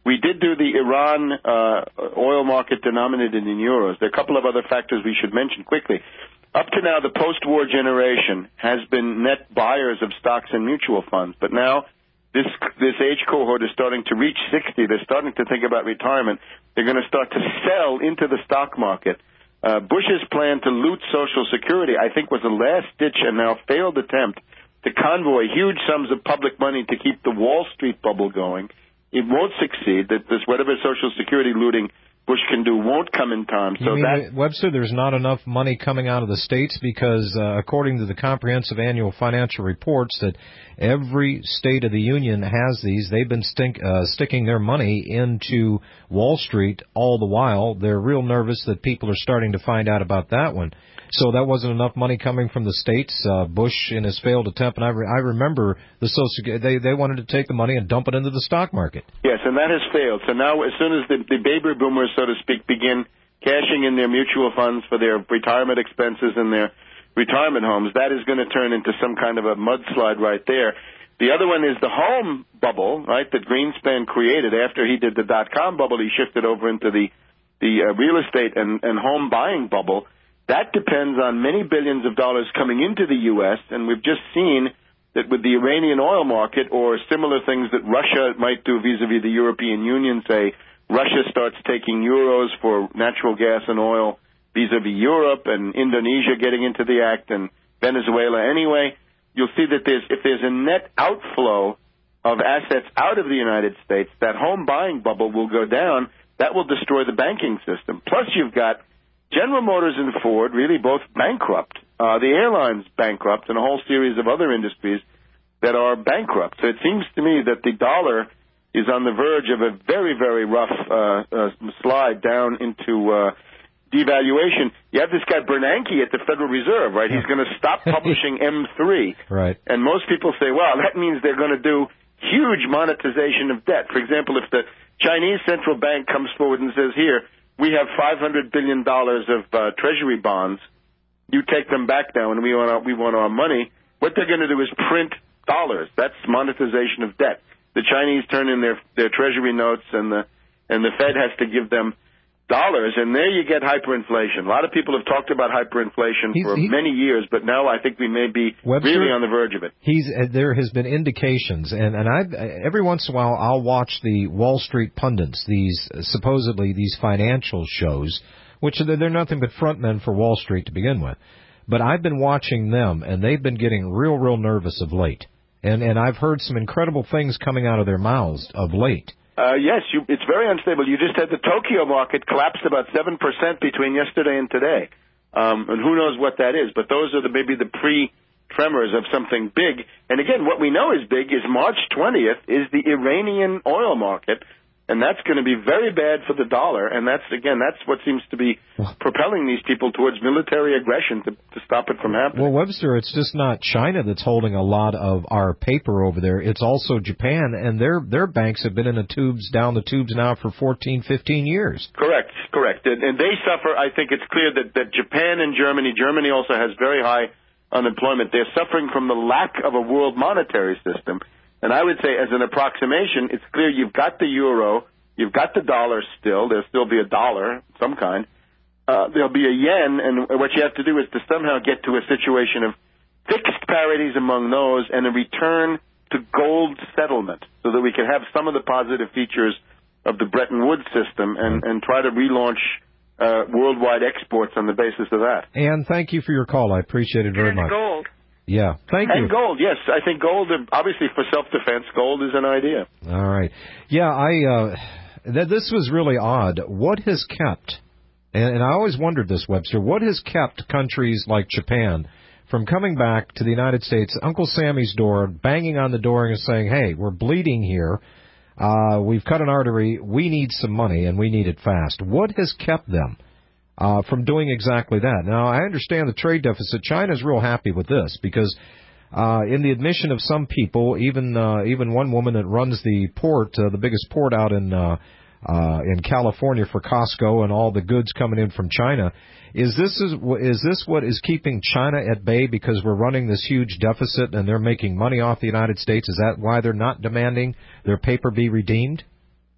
We did do the Iran uh, oil market denominated in euros. There are a couple of other factors we should mention quickly. Up to now, the post-war generation has been net buyers of stocks and mutual funds, but now this this age cohort is starting to reach sixty. They're starting to think about retirement. They're going to start to sell into the stock market. Uh, Bush's plan to loot Social Security, I think, was a last-ditch and now failed attempt to convoy huge sums of public money to keep the Wall Street bubble going. It won't succeed. That this whatever Social Security looting Bush can do won't come in time. You So mean, that Webster, there's not enough money coming out of the states because, uh, according to the comprehensive annual financial reports, that every state of the union has these. They've been stink, uh, sticking their money into Wall Street all the while. They're real nervous that people are starting to find out about that one. So that wasn't enough money coming from the states. Uh, Bush, in his failed attempt, and I, re- I remember the Social they they wanted to take the money and dump it into the stock market. Yes, and that has failed. So now, as soon as the, the baby boomers, so to speak, begin cashing in their mutual funds for their retirement expenses and their retirement homes, that is going to turn into some kind of a mudslide right there. The other one is the home bubble, right, that Greenspan created after he did the dot-com bubble. He shifted over into the the uh, real estate and, and home buying bubble. That depends on many billions of dollars coming into the U S, and we've just seen that with the Iranian oil market or similar things that Russia might do vis-a-vis the European Union, say Russia starts taking euros for natural gas and oil vis-a-vis Europe, and Indonesia getting into the act, and Venezuela anyway, you'll see that there's if there's a net outflow of assets out of the United States, that home buying bubble will go down. That will destroy the banking system. Plus, you've got General Motors and Ford really both bankrupt. Uh, the airlines bankrupt, and a whole series of other industries that are bankrupt. So it seems to me that the dollar is on the verge of a very, very rough uh, uh, slide down into uh, devaluation. You have this guy Bernanke at the Federal Reserve, right? He's going to stop publishing M three. Right. And most people say, well, that means they're going to do huge monetization of debt. For example, if the Chinese central bank comes forward and says, here, we have five hundred billion dollars of uh, treasury bonds. You take them back now, and we want our, we want our money. What they're going to do is print dollars. That's monetization of debt. The Chinese turn in their their treasury notes, and the and the Fed has to give them dollars, and there you get hyperinflation. A lot of people have talked about hyperinflation He's, for he, many years, but now I think we may be Webster, really on the verge of it. He's uh, there has been indications, and and I every once in a while I'll watch the Wall Street pundits, these uh, supposedly these financial shows, which are, they're nothing but frontmen for Wall Street to begin with. But I've been watching them, and they've been getting real, real nervous of late, and and I've heard some incredible things coming out of their mouths of late. Uh, yes, you, it's very unstable. You just had the Tokyo market collapsed about seven percent between yesterday and today. Um, and who knows what that is, but those are the, maybe the pre-tremors of something big. And again, what we know is big is March twentieth is the Iranian oil market, and that's going to be very bad for the dollar. And that's, again, that's what seems to be propelling these people towards military aggression to, to stop it from happening. Well, Webster, it's just not China that's holding a lot of our paper over there. It's also Japan, and their their banks have been in the tubes, down the tubes now for fourteen, fifteen years. Correct, correct. And, and they suffer. I think it's clear that, that Japan and Germany, Germany also has very high unemployment. They're suffering from the lack of a world monetary system. And I would say, as an approximation, it's clear you've got the euro, you've got the dollar still. There'll still be a dollar, some kind. Uh, there'll be a yen, and what you have to do is to somehow get to a situation of fixed parities among those and a return to gold settlement so that we can have some of the positive features of the Bretton Woods system and, and try to relaunch uh, worldwide exports on the basis of that. And thank you for your call. I appreciate it very much. Gold. Yeah, thank and you. And gold, yes. I think gold, obviously for self-defense, gold is an idea. All right. Yeah, I uh, th- this was really odd. What has kept, and, and I always wondered this, Webster, what has kept countries like Japan from coming back to the United States, Uncle Sammy's door, banging on the door and saying, hey, we're bleeding here. Uh, we've cut an artery. We need some money, and we need it fast. What has kept them Uh, from doing exactly that? Now, I understand the trade deficit. China's real happy with this because uh, in the admission of some people, even uh, even one woman that runs the port, uh, the biggest port out in uh, uh, in California for Costco and all the goods coming in from China, is this is is this what is keeping China at bay because we're running this huge deficit and they're making money off the United States? Is that why they're not demanding their paper be redeemed?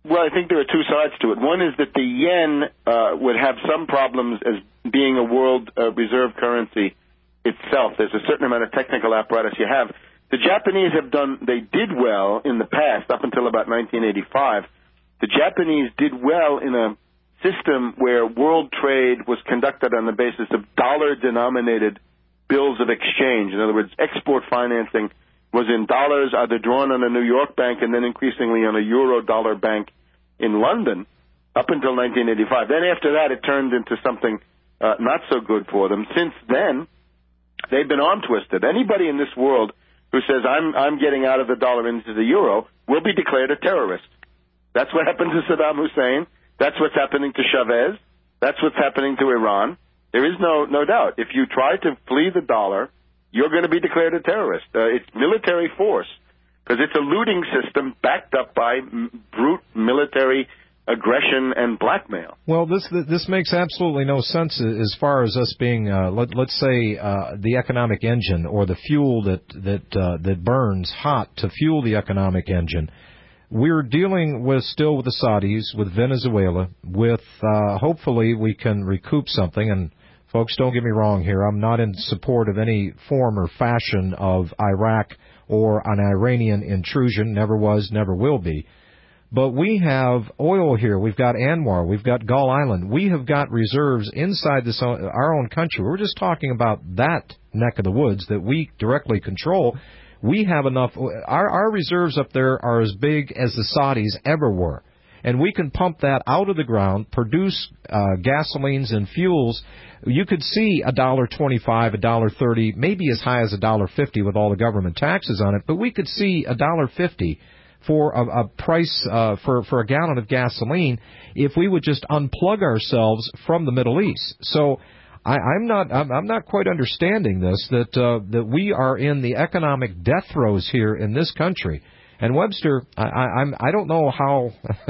Well, I think there are two sides to it. One is that the yen uh, would have some problems as being a world uh, reserve currency itself. There's a certain amount of technical apparatus you have. The Japanese have done, they did well in the past, up until about nineteen eighty-five. The Japanese did well in a system where world trade was conducted on the basis of dollar-denominated bills of exchange. In other words, export financing was in dollars, either drawn on a New York bank and then increasingly on a euro-dollar bank in London, up until nineteen eighty-five. Then after that, it turned into something uh, not so good for them. Since then, they've been arm-twisted. Anybody in this world who says, I'm, I'm getting out of the dollar into the euro, will be declared a terrorist. That's what happened to Saddam Hussein. That's what's happening to Chavez. That's what's happening to Iran. There is no, no doubt. If you try to flee the dollar, you're going to be declared a terrorist. Uh, it's military force, because it's a looting system backed up by m- brute military aggression and blackmail. Well, this this makes absolutely no sense as far as us being, uh, let, let's say, uh, the economic engine or the fuel that that uh, that burns hot to fuel the economic engine. We're dealing with still with the Saudis, with Venezuela, with uh, hopefully we can recoup something. And folks, don't get me wrong here. I'm not in support of any form or fashion of Iraq or an Iranian intrusion. Never was, never will be. But we have oil here. We've got Anwar. We've got Gull Island. We have got reserves inside this own, our own country. We're just talking about that neck of the woods that we directly control. We have enough. Our, our reserves up there are as big as the Saudis ever were. And we can pump that out of the ground, produce uh, gasolines and fuels. You could see a dollar twenty-five, a dollar thirty, maybe as high as a dollar fifty with all the government taxes on it. But we could see a dollar fifty for a, a price uh, for for a gallon of gasoline if we would just unplug ourselves from the Middle East. So I, I'm not I'm, I'm not quite understanding this, that uh, that we are in the economic death throes here in this country. And Webster, I, I, I'm I don't know how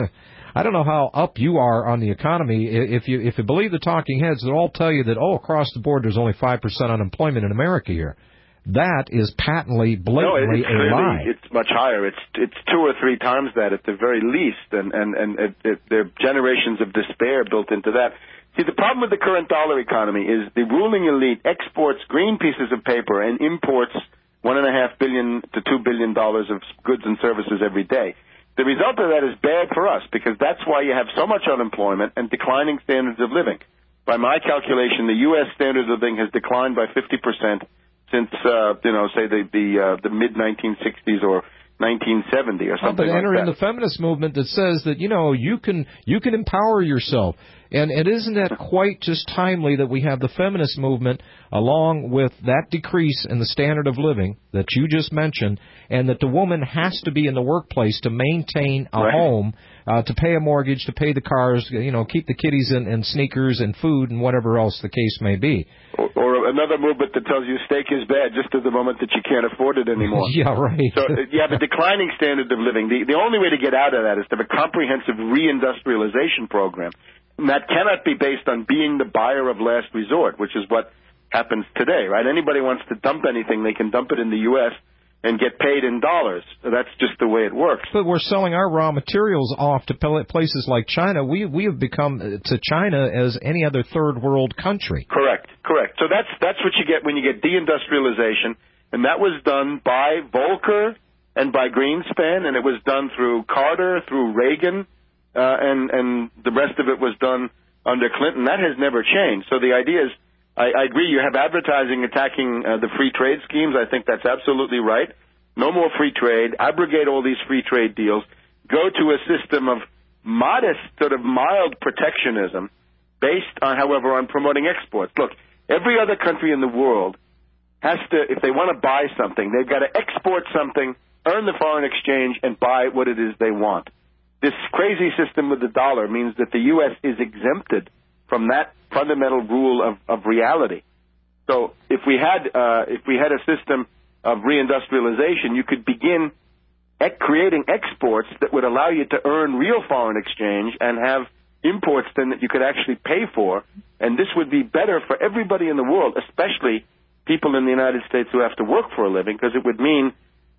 I don't know how up you are on the economy. If you if you believe the talking heads, they'll all tell you that oh across the board there's only five percent unemployment in America here. That is patently, blatantly no, it's a really, lie. It's much higher. It's it's two or three times that at the very least, and and and it, it, there are generations of despair built into that. See, the problem with the current dollar economy is the ruling elite exports green pieces of paper and imports one and a half billion to two billion dollars of goods and services every day. The result of that is bad for us because that's why you have so much unemployment and declining standards of living. By my calculation, the U S standard of living has declined by fifty percent. Since uh, you know, say the the, uh, the mid nineteen sixties or nineteen seventy or something oh, but like enter that. in the feminist movement that says that you know you can you can empower yourself, and and isn't that quite just timely that we have the feminist movement along with that decrease in the standard of living that you just mentioned, and that the woman has to be in the workplace to maintain a right. home, uh, to pay a mortgage, to pay the cars, you know, keep the kiddies in, in sneakers and food and whatever else the case may be. Or, or another movement that tells you steak is bad just at the moment that you can't afford it anymore. Yeah, right. So you have a declining standard of living. The, the only way to get out of that is to have a comprehensive reindustrialization program. And that cannot be based on being the buyer of last resort, which is what happens today, right? Anybody wants to dump anything, they can dump it in the U S and get paid in dollars. So that's just the way it works. But we're selling our raw materials off to places like China. We we have become to China as any other third world country. Correct, correct. So that's that's what you get when you get deindustrialization, and that was done by Volcker and by Greenspan, and it was done through Carter, through Reagan, uh, and and the rest of it was done under Clinton. That has never changed. So the idea is, I, I agree, you have advertising attacking uh, the free trade schemes. I think that's absolutely right. No more free trade. Abrogate all these free trade deals. Go to a system of modest, sort of mild protectionism based on, however, on promoting exports. Look, every other country in the world has to, if they want to buy something, they've got to export something, earn the foreign exchange, and buy what it is they want. This crazy system with the dollar means that the U S is exempted from that fundamental rule of, of reality. So if we had uh, if we had a system of reindustrialization, you could begin ec- creating exports that would allow you to earn real foreign exchange and have imports then that you could actually pay for. And this would be better for everybody in the world, especially people in the United States who have to work for a living, because it would mean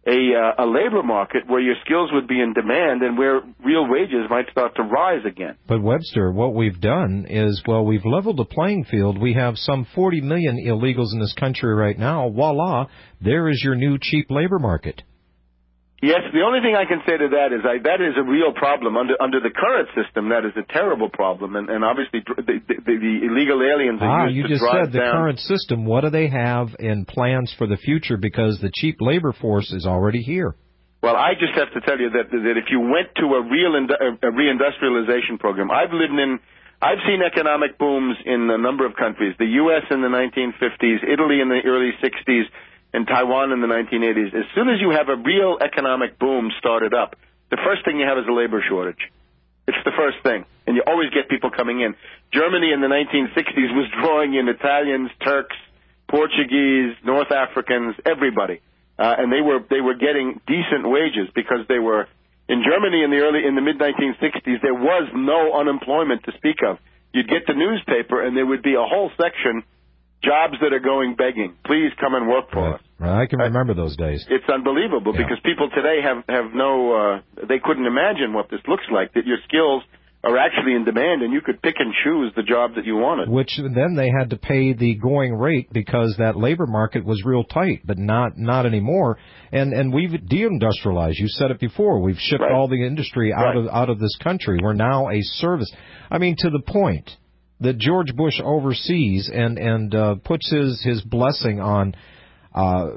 a, uh, a labor market where your skills would be in demand and where real wages might start to rise again. But, Webster, what we've done is, well, we've leveled the playing field. We have some forty million illegals in this country right now. Voila, there is your new cheap labor market. Yes, the only thing I can say to that is I, that is a real problem. Under under the current system, that is a terrible problem, and, and obviously the, the, the illegal aliens are ah, used you to just drive said the down. current system. What do they have in plans for the future? Because the cheap labor force is already here. Well, I just have to tell you that that if you went to a real indu- a reindustrialization program, I've lived in, I've seen economic booms in a number of countries. The U S in the nineteen fifties, Italy in the early sixties. And Taiwan in the nineteen eighties. As soon as you have a real economic boom started up, the first thing you have is a labor shortage. It's the first thing. And you always get people coming in. Germany in the nineteen sixties was drawing in Italians, Turks, Portuguese, North Africans, everybody. Uh, and they were they were getting decent wages because they were in Germany in the early in the mid nineteen sixties. There was no unemployment to speak of. You'd get the newspaper and there would be a whole section, jobs that are going begging. Please come and work for right. us. Right. I can remember those days. It's unbelievable yeah. because people today have have no. Uh, they couldn't imagine what this looks like. That your skills are actually in demand, and you could pick and choose the job that you wanted. Which then they had to pay the going rate because that labor market was real tight, but not not anymore. And and we've deindustrialized. You said it before. We've shipped right. all the industry out right. of out of this country. We're now a service. I mean, to the point that George Bush oversees and and uh, puts his his blessing on. Uh,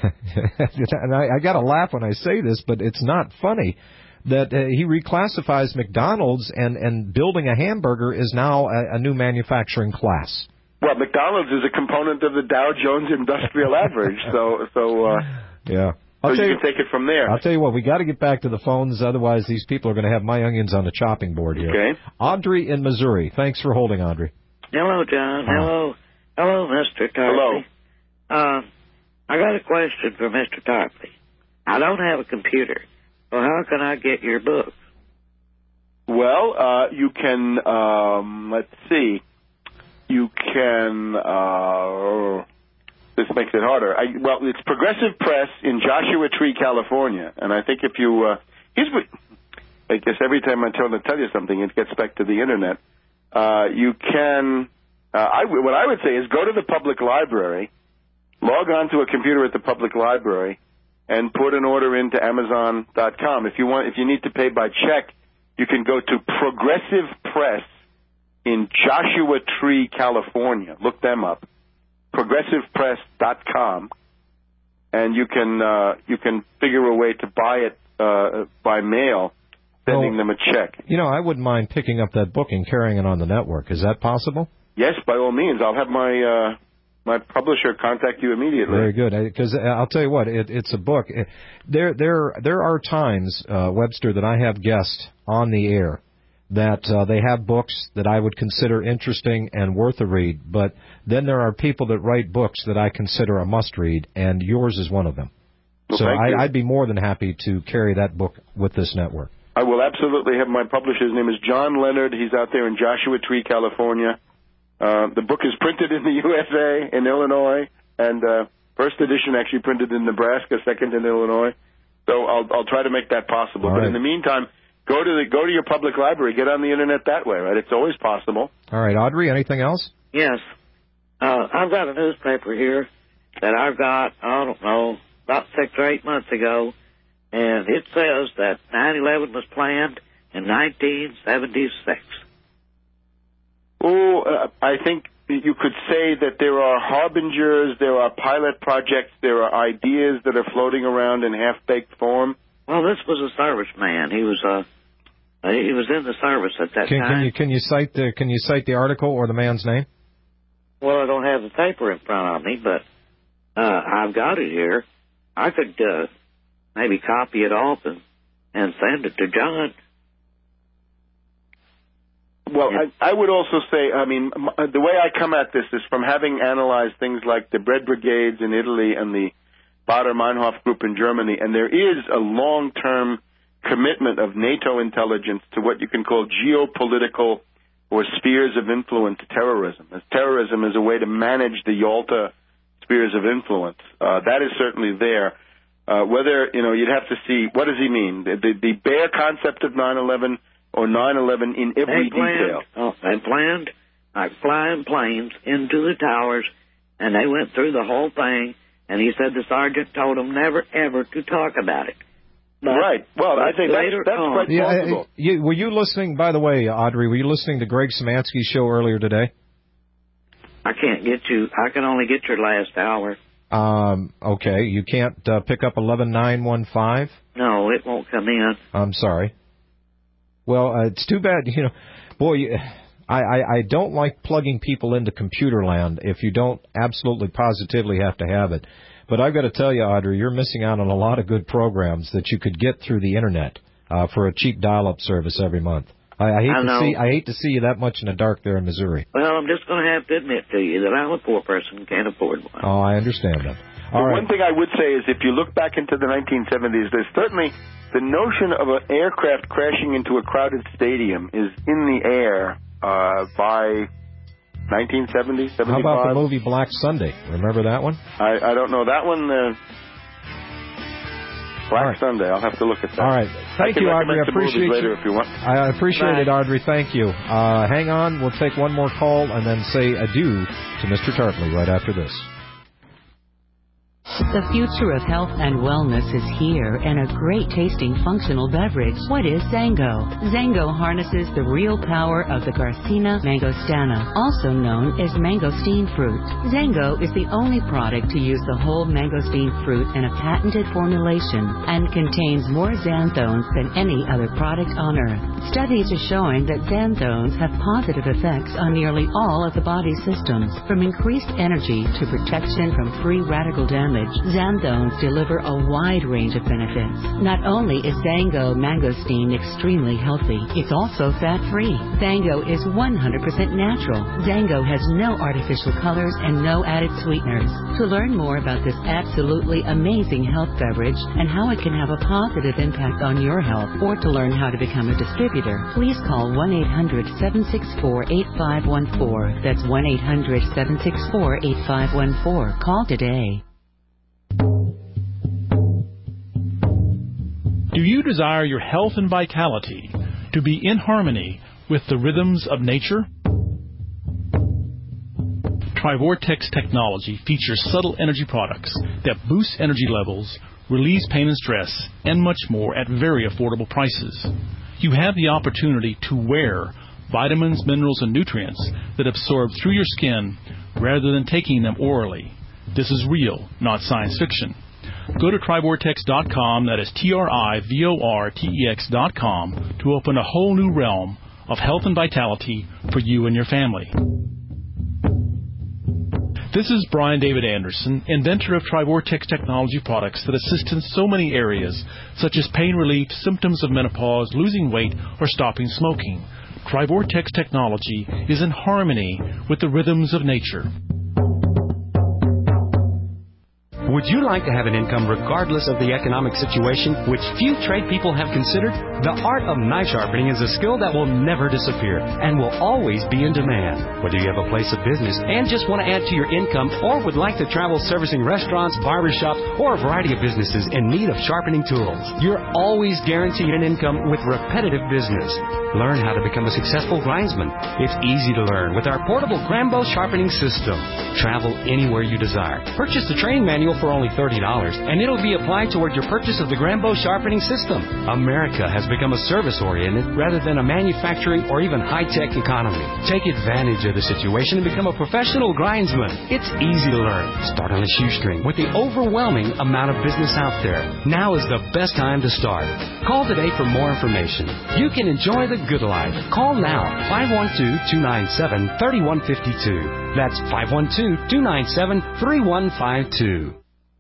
and I, I got to laugh when I say this, but it's not funny that uh, he reclassifies McDonald's and and building a hamburger is now a, a new manufacturing class. Well, McDonald's is a component of the Dow Jones Industrial Average, so so uh, yeah. I'll so you you, can take it from there. I'll tell you what, we got to get back to the phones, otherwise these people are going to have my onions on the chopping board here. Okay. Audrey in Missouri. Thanks for holding, Audrey. Hello, John. Hello. Hello, Mister Tarpley. Hello. Uh, I got a question for Mister Tarpley. I don't have a computer, so how can I get your books? Well, uh, you can, um, let's see, you can, uh, this makes it harder. I, well, it's Progressive Press in Joshua Tree, California, and I think if you, uh, here's what, I guess every time I tell to tell you something, it gets back to the Internet. Uh, you can, uh, I, what I would say is go to the public library, log on to a computer at the public library, and put an order into Amazon dot com. If you want, if you need to pay by check, you can go to Progressive Press in Joshua Tree, California. Look them up, progressive press dot com, and you can uh, you can figure a way to buy it uh, by mail, sending well, them a check. You know, I wouldn't mind picking up that book and carrying it on the network. Is that possible? Yes, by all means. I'll have my. Uh, My publisher contact you immediately. Very good, because I'll tell you what, it, it's a book. There, there, there are times, uh, Webster, that I have guests on the air that uh, they have books that I would consider interesting and worth a read. But then there are people that write books that I consider a must-read, and yours is one of them. Well, so I, you. I'd be more than happy to carry that book with this network. I will absolutely have my publisher's name is John Leonard. He's out there in Joshua Tree, California. Uh, the book is printed in the U S A, in Illinois, and uh, first edition actually printed in Nebraska, second in Illinois. So I'll I'll try to make that possible. All but right. in the meantime, go to the go to your public library, get on the internet that way, right? It's always possible. All right, Audrey, anything else? Yes. Uh, I've got a newspaper here that I've got, I don't know, about six or eight months ago, and it says that nine eleven was planned in nineteen seventy-six. Oh, uh, I think you could say that there are harbingers, there are pilot projects, there are ideas that are floating around in half-baked form. Well, this was a serviceman. He was uh, he was in the service at that can, time. Can you can you cite the can you cite the article or the man's name? Well, I don't have the paper in front of me, but uh, I've got it here. I could uh, maybe copy it off and, and send it to John. Well, I, I would also say, I mean, the way I come at this is from having analyzed things like the bread brigades in Italy and the Baader-Meinhof group in Germany, and there is a long-term commitment of NATO intelligence to what you can call geopolitical or spheres of influence terrorism. As terrorism is a way to manage the Yalta spheres of influence. Uh, that is certainly there. Uh, whether, you know, you'd have to see, what does he mean? The, the, the bare concept of nine eleven or nine eleven in every they planned, detail? Oh, they planned like flying planes into the towers, and they went through the whole thing, and he said the sergeant told them never, ever to talk about it. But, right. Well, I think that's, that's quite yeah, possible. uh, you, were you listening, by the way, Audrey, were you listening to Greg Szymanski's show earlier today? I can't get you. I can only get your last hour. Um, okay. You can't uh, pick up eleven nine one five? No, it won't come in. I'm sorry. Well, uh, it's too bad. You know, boy, I, I, I don't like plugging people into computer land if you don't absolutely positively have to have it. But I've got to tell you, Audrey, you're missing out on a lot of good programs that you could get through the Internet uh, for a cheap dial-up service every month. I, I hate I to know. see I hate to see you that much in the dark there in Missouri. Well, I'm just going to have to admit to you that I'm a poor person and can't afford one. Oh, I understand that. The All right. one thing I would say is if you look back into the nineteen seventies, there's certainly the notion of an aircraft crashing into a crowded stadium is in the air uh, by nineteen seventy, seventy-five. How about the movie Black Sunday? Remember that one? I, I don't know. That one, uh, Black right. Sunday, I'll have to look at that. All right. Thank I you, can Audrey. I recommend some movies appreciate later you. if you want. I appreciate Bye. it, Audrey. Thank you. Uh, hang on. We'll take one more call and then say adieu to Mister Tarpley right after this. The future of health and wellness is here in a great tasting functional beverage. What is Zango? Zango harnesses the real power of the Garcinia mangostana, also known as mangosteen fruit. Zango is the only product to use the whole mangosteen fruit in a patented formulation and contains more xanthones than any other product on earth. Studies are showing that xanthones have positive effects on nearly all of the body's systems, from increased energy to protection from free radical damage. Xanthones deliver a wide range of benefits. Not only is Zango mangosteen extremely healthy, it's also fat-free. Zango is one hundred percent natural. Zango has no artificial colors and no added sweeteners. To learn more about this absolutely amazing health beverage and how it can have a positive impact on your health, or to learn how to become a distributor, please call one eight hundred seven six four eight five one four. That's one eight hundred seven six four eight five one four. Call today. Do you desire your health and vitality to be in harmony with the rhythms of nature? Trivortex technology features subtle energy products that boost energy levels, release pain and stress, and much more at very affordable prices. You have the opportunity to wear vitamins, minerals, and nutrients that absorb through your skin rather than taking them orally. This is real, not science fiction. Go to Trivortex dot com, that is T R I V O R T E X dot com, to open a whole new realm of health and vitality for you and your family. This is Brian David Anderson, inventor of Trivortex technology products that assist in so many areas, such as pain relief, symptoms of menopause, losing weight, or stopping smoking. Trivortex technology is in harmony with the rhythms of nature. Would you like to have an income regardless of the economic situation, which few trade people have considered? The art of knife sharpening is a skill that will never disappear and will always be in demand. Whether you have a place of business and just want to add to your income, or would like to travel servicing restaurants, barbershops, or a variety of businesses in need of sharpening tools, you're always guaranteed an income with repetitive business. Learn how to become a successful grindsman. It's easy to learn with our portable Grambo sharpening system. Travel anywhere you desire. Purchase the training manual for only thirty dollars, and it'll be applied toward your purchase of the Grambo sharpening system. America has become a service-oriented rather than a manufacturing or even high-tech economy. Take advantage of the situation and become a professional grindsman. It's easy to learn. Start on a shoestring with the overwhelming amount of business out there. Now is the best time to start. Call today for more information. You can enjoy the good life. Call now, five one two, two nine seven, three one five two. That's five one two, two nine seven, three one five two.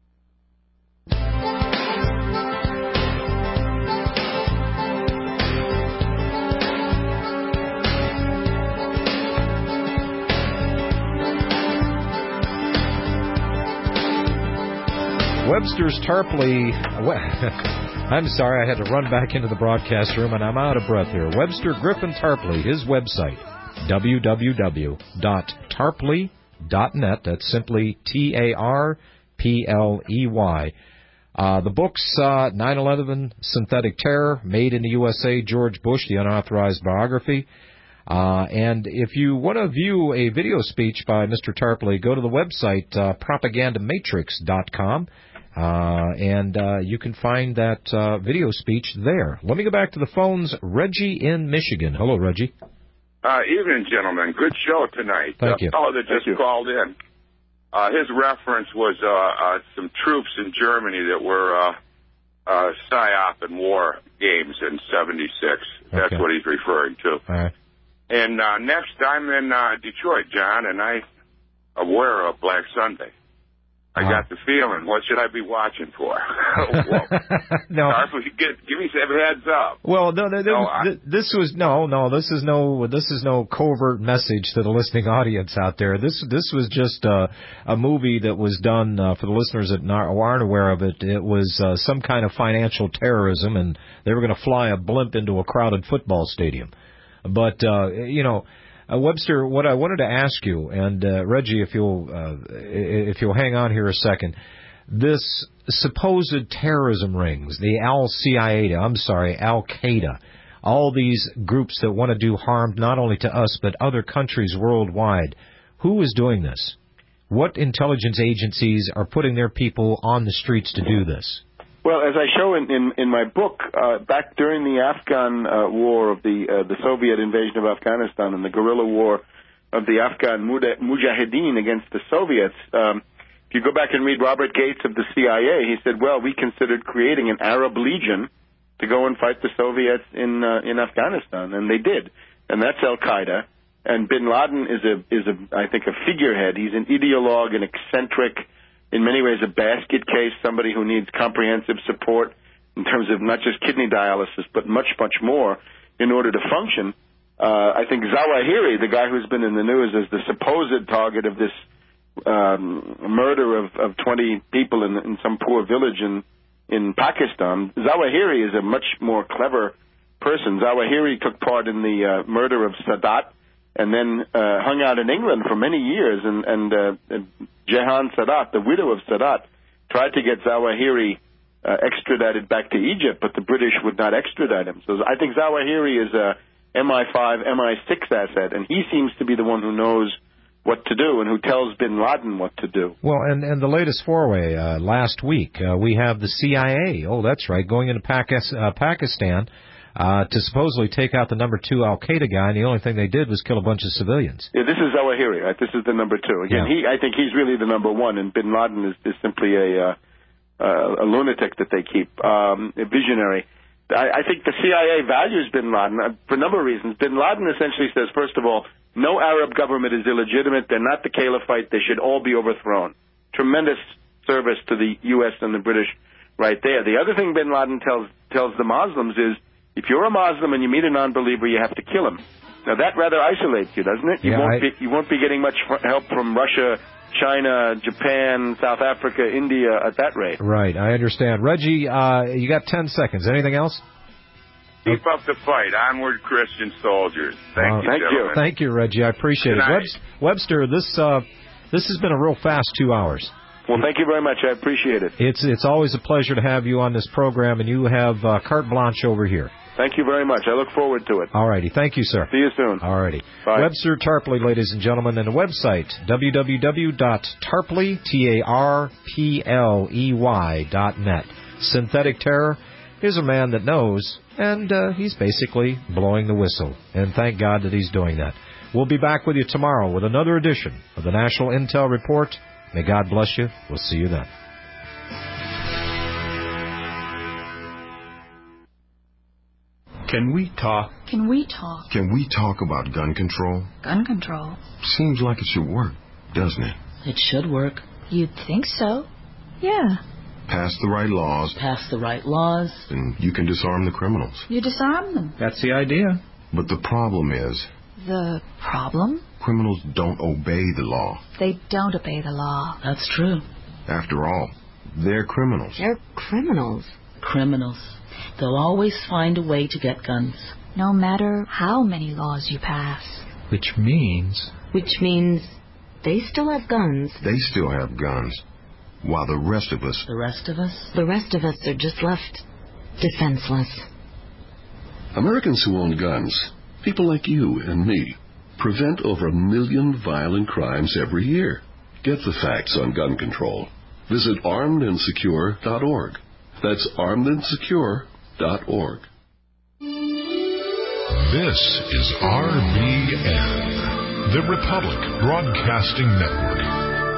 Webster's Tarpley. I'm sorry, I had to run back into the broadcast room, and I'm out of breath here. Webster Griffin Tarpley, his website, w w w dot tarpley dot net. That's simply T A R P L E Y. Uh, the books, uh, nine eleven, Synthetic Terror, Made in the U S A, George Bush, the unauthorized biography. Uh, and if you want to view a video speech by Mister Tarpley, go to the website, uh, propaganda matrix dot com, uh, and uh, you can find that uh, video speech there. Let me go back to the phones. Reggie in Michigan. Hello, Reggie. Uh, evening, gentlemen. Good show tonight. Thank the you. fellow that just called in, uh, his reference was uh, uh, some troops in Germany that were uh, uh, PSYOP and war games in seventy-six. That's Okay. what he's referring to. All right. And uh, next, I'm in uh, Detroit, John, and I'm aware of Black Sunday. I Wow. got the feeling. What should I be watching for? No. Darfur, give, give me some heads up. Well, no, no, no, No, I- th- this was no, no. This is no, this is no covert message to the listening audience out there. This, this was just uh, a movie that was done uh, for the listeners that not, aren't aware of it. It was uh, some kind of financial terrorism, and they were going to fly a blimp into a crowded football stadium. But uh, you know. Uh, Webster, what I wanted to ask you, and uh, Reggie, if you'll uh, if you'll hang on here a second, this supposed terrorism rings, the Al Qaeda, I'm sorry, Al Qaeda, all these groups that want to do harm not only to us but other countries worldwide. Who is doing this? What intelligence agencies are putting their people on the streets to do this? Well, as I show in, in, in my book, uh, back during the Afghan uh, war of the uh, the Soviet invasion of Afghanistan and the guerrilla war of the Afghan Mujahideen against the Soviets, um, if you go back and read Robert Gates of the C I A, he said, well, we considered creating an Arab Legion to go and fight the Soviets in uh, in Afghanistan, and they did. And that's Al-Qaeda. And bin Laden is a, is a I think, a figurehead. He's an ideologue, an eccentric, in many ways a basket case, somebody who needs comprehensive support in terms of not just kidney dialysis, but much, much more in order to function. Uh, I think Zawahiri, the guy who's been in the news as the supposed target of this um, murder of, of twenty people in, in some poor village in, in Pakistan, Zawahiri is a much more clever person. Zawahiri took part in the uh, murder of Sadat and then uh, hung out in England for many years, and, and uh, Jehan Sadat, the widow of Sadat, tried to get Zawahiri uh, extradited back to Egypt, but the British would not extradite him. So I think Zawahiri is a M I five, M I six asset, and he seems to be the one who knows what to do and who tells bin Laden what to do. Well, and, and the latest foray, uh, last week, uh, we have the C I A, oh, that's right, going into Pakis- uh, Pakistan uh, to supposedly take out the number two Al-Qaeda guy, and the only thing they did was kill a bunch of civilians. Yeah, this is Zawahiri, right? This is the number two. Again, Yeah. he I think he's really the number one, and bin Laden is, is simply a, uh, uh, a lunatic that they keep, um, a visionary. I, I think the C I A values bin Laden uh, for a number of reasons. Bin Laden essentially says, first of all, no Arab government is illegitimate. They're not the caliphate. They should all be overthrown. Tremendous service to the U S and the British right there. The other thing bin Laden tells tells the Muslims is, if you're a Muslim and you meet a non-believer, you have to kill him. Now, that rather isolates you, doesn't it? You, Yeah, won't, I- be, you won't be getting much fr- help from Russia, China, Japan, South Africa, India at that rate. Right, I understand. Reggie, uh, you got ten seconds. Anything else? Keep up the fight. Onward, Christian soldiers. Thank Uh, you, gentlemen. Thank you, Reggie. I appreciate Good it. night. Webs- Webster, this uh, this has been a real fast two hours. Well, thank you very much. I appreciate it. It's it's always a pleasure to have you on this program, and you have uh, carte blanche over here. Thank you very much. I look forward to it. All righty. Thank you, sir. See you soon. All righty. Bye. Webster Tarpley, ladies and gentlemen, and the website, w w w dot tarpley, T A R P L E Y dot net. Synthetic Terror. Here's a man that knows, and uh, he's basically blowing the whistle. And thank God that he's doing that. We'll be back with you tomorrow with another edition of the National Intel Report. May God bless you. We'll see you then. Can we talk? Can we talk? Can we talk about gun control? Gun control. Seems like it should work, doesn't it? It should work. You'd think so. Yeah. Pass the right laws, Pass the right laws. and you can disarm the criminals. You disarm them. That's the idea. But the problem is, The problem? criminals don't obey the law. They don't obey the law. That's true. After all, they're criminals. They're criminals. Criminals. They'll always find a way to get guns. No matter how many laws you pass. Which means Which means they still have guns. they still have guns. while the rest of us... The rest of us? The rest of us are just left defenseless. Americans who own guns, people like you and me, prevent over a million violent crimes every year. Get the facts on gun control. Visit armed and secure dot org. That's armed and secure dot org. This is R B N, the Republic Broadcasting Network.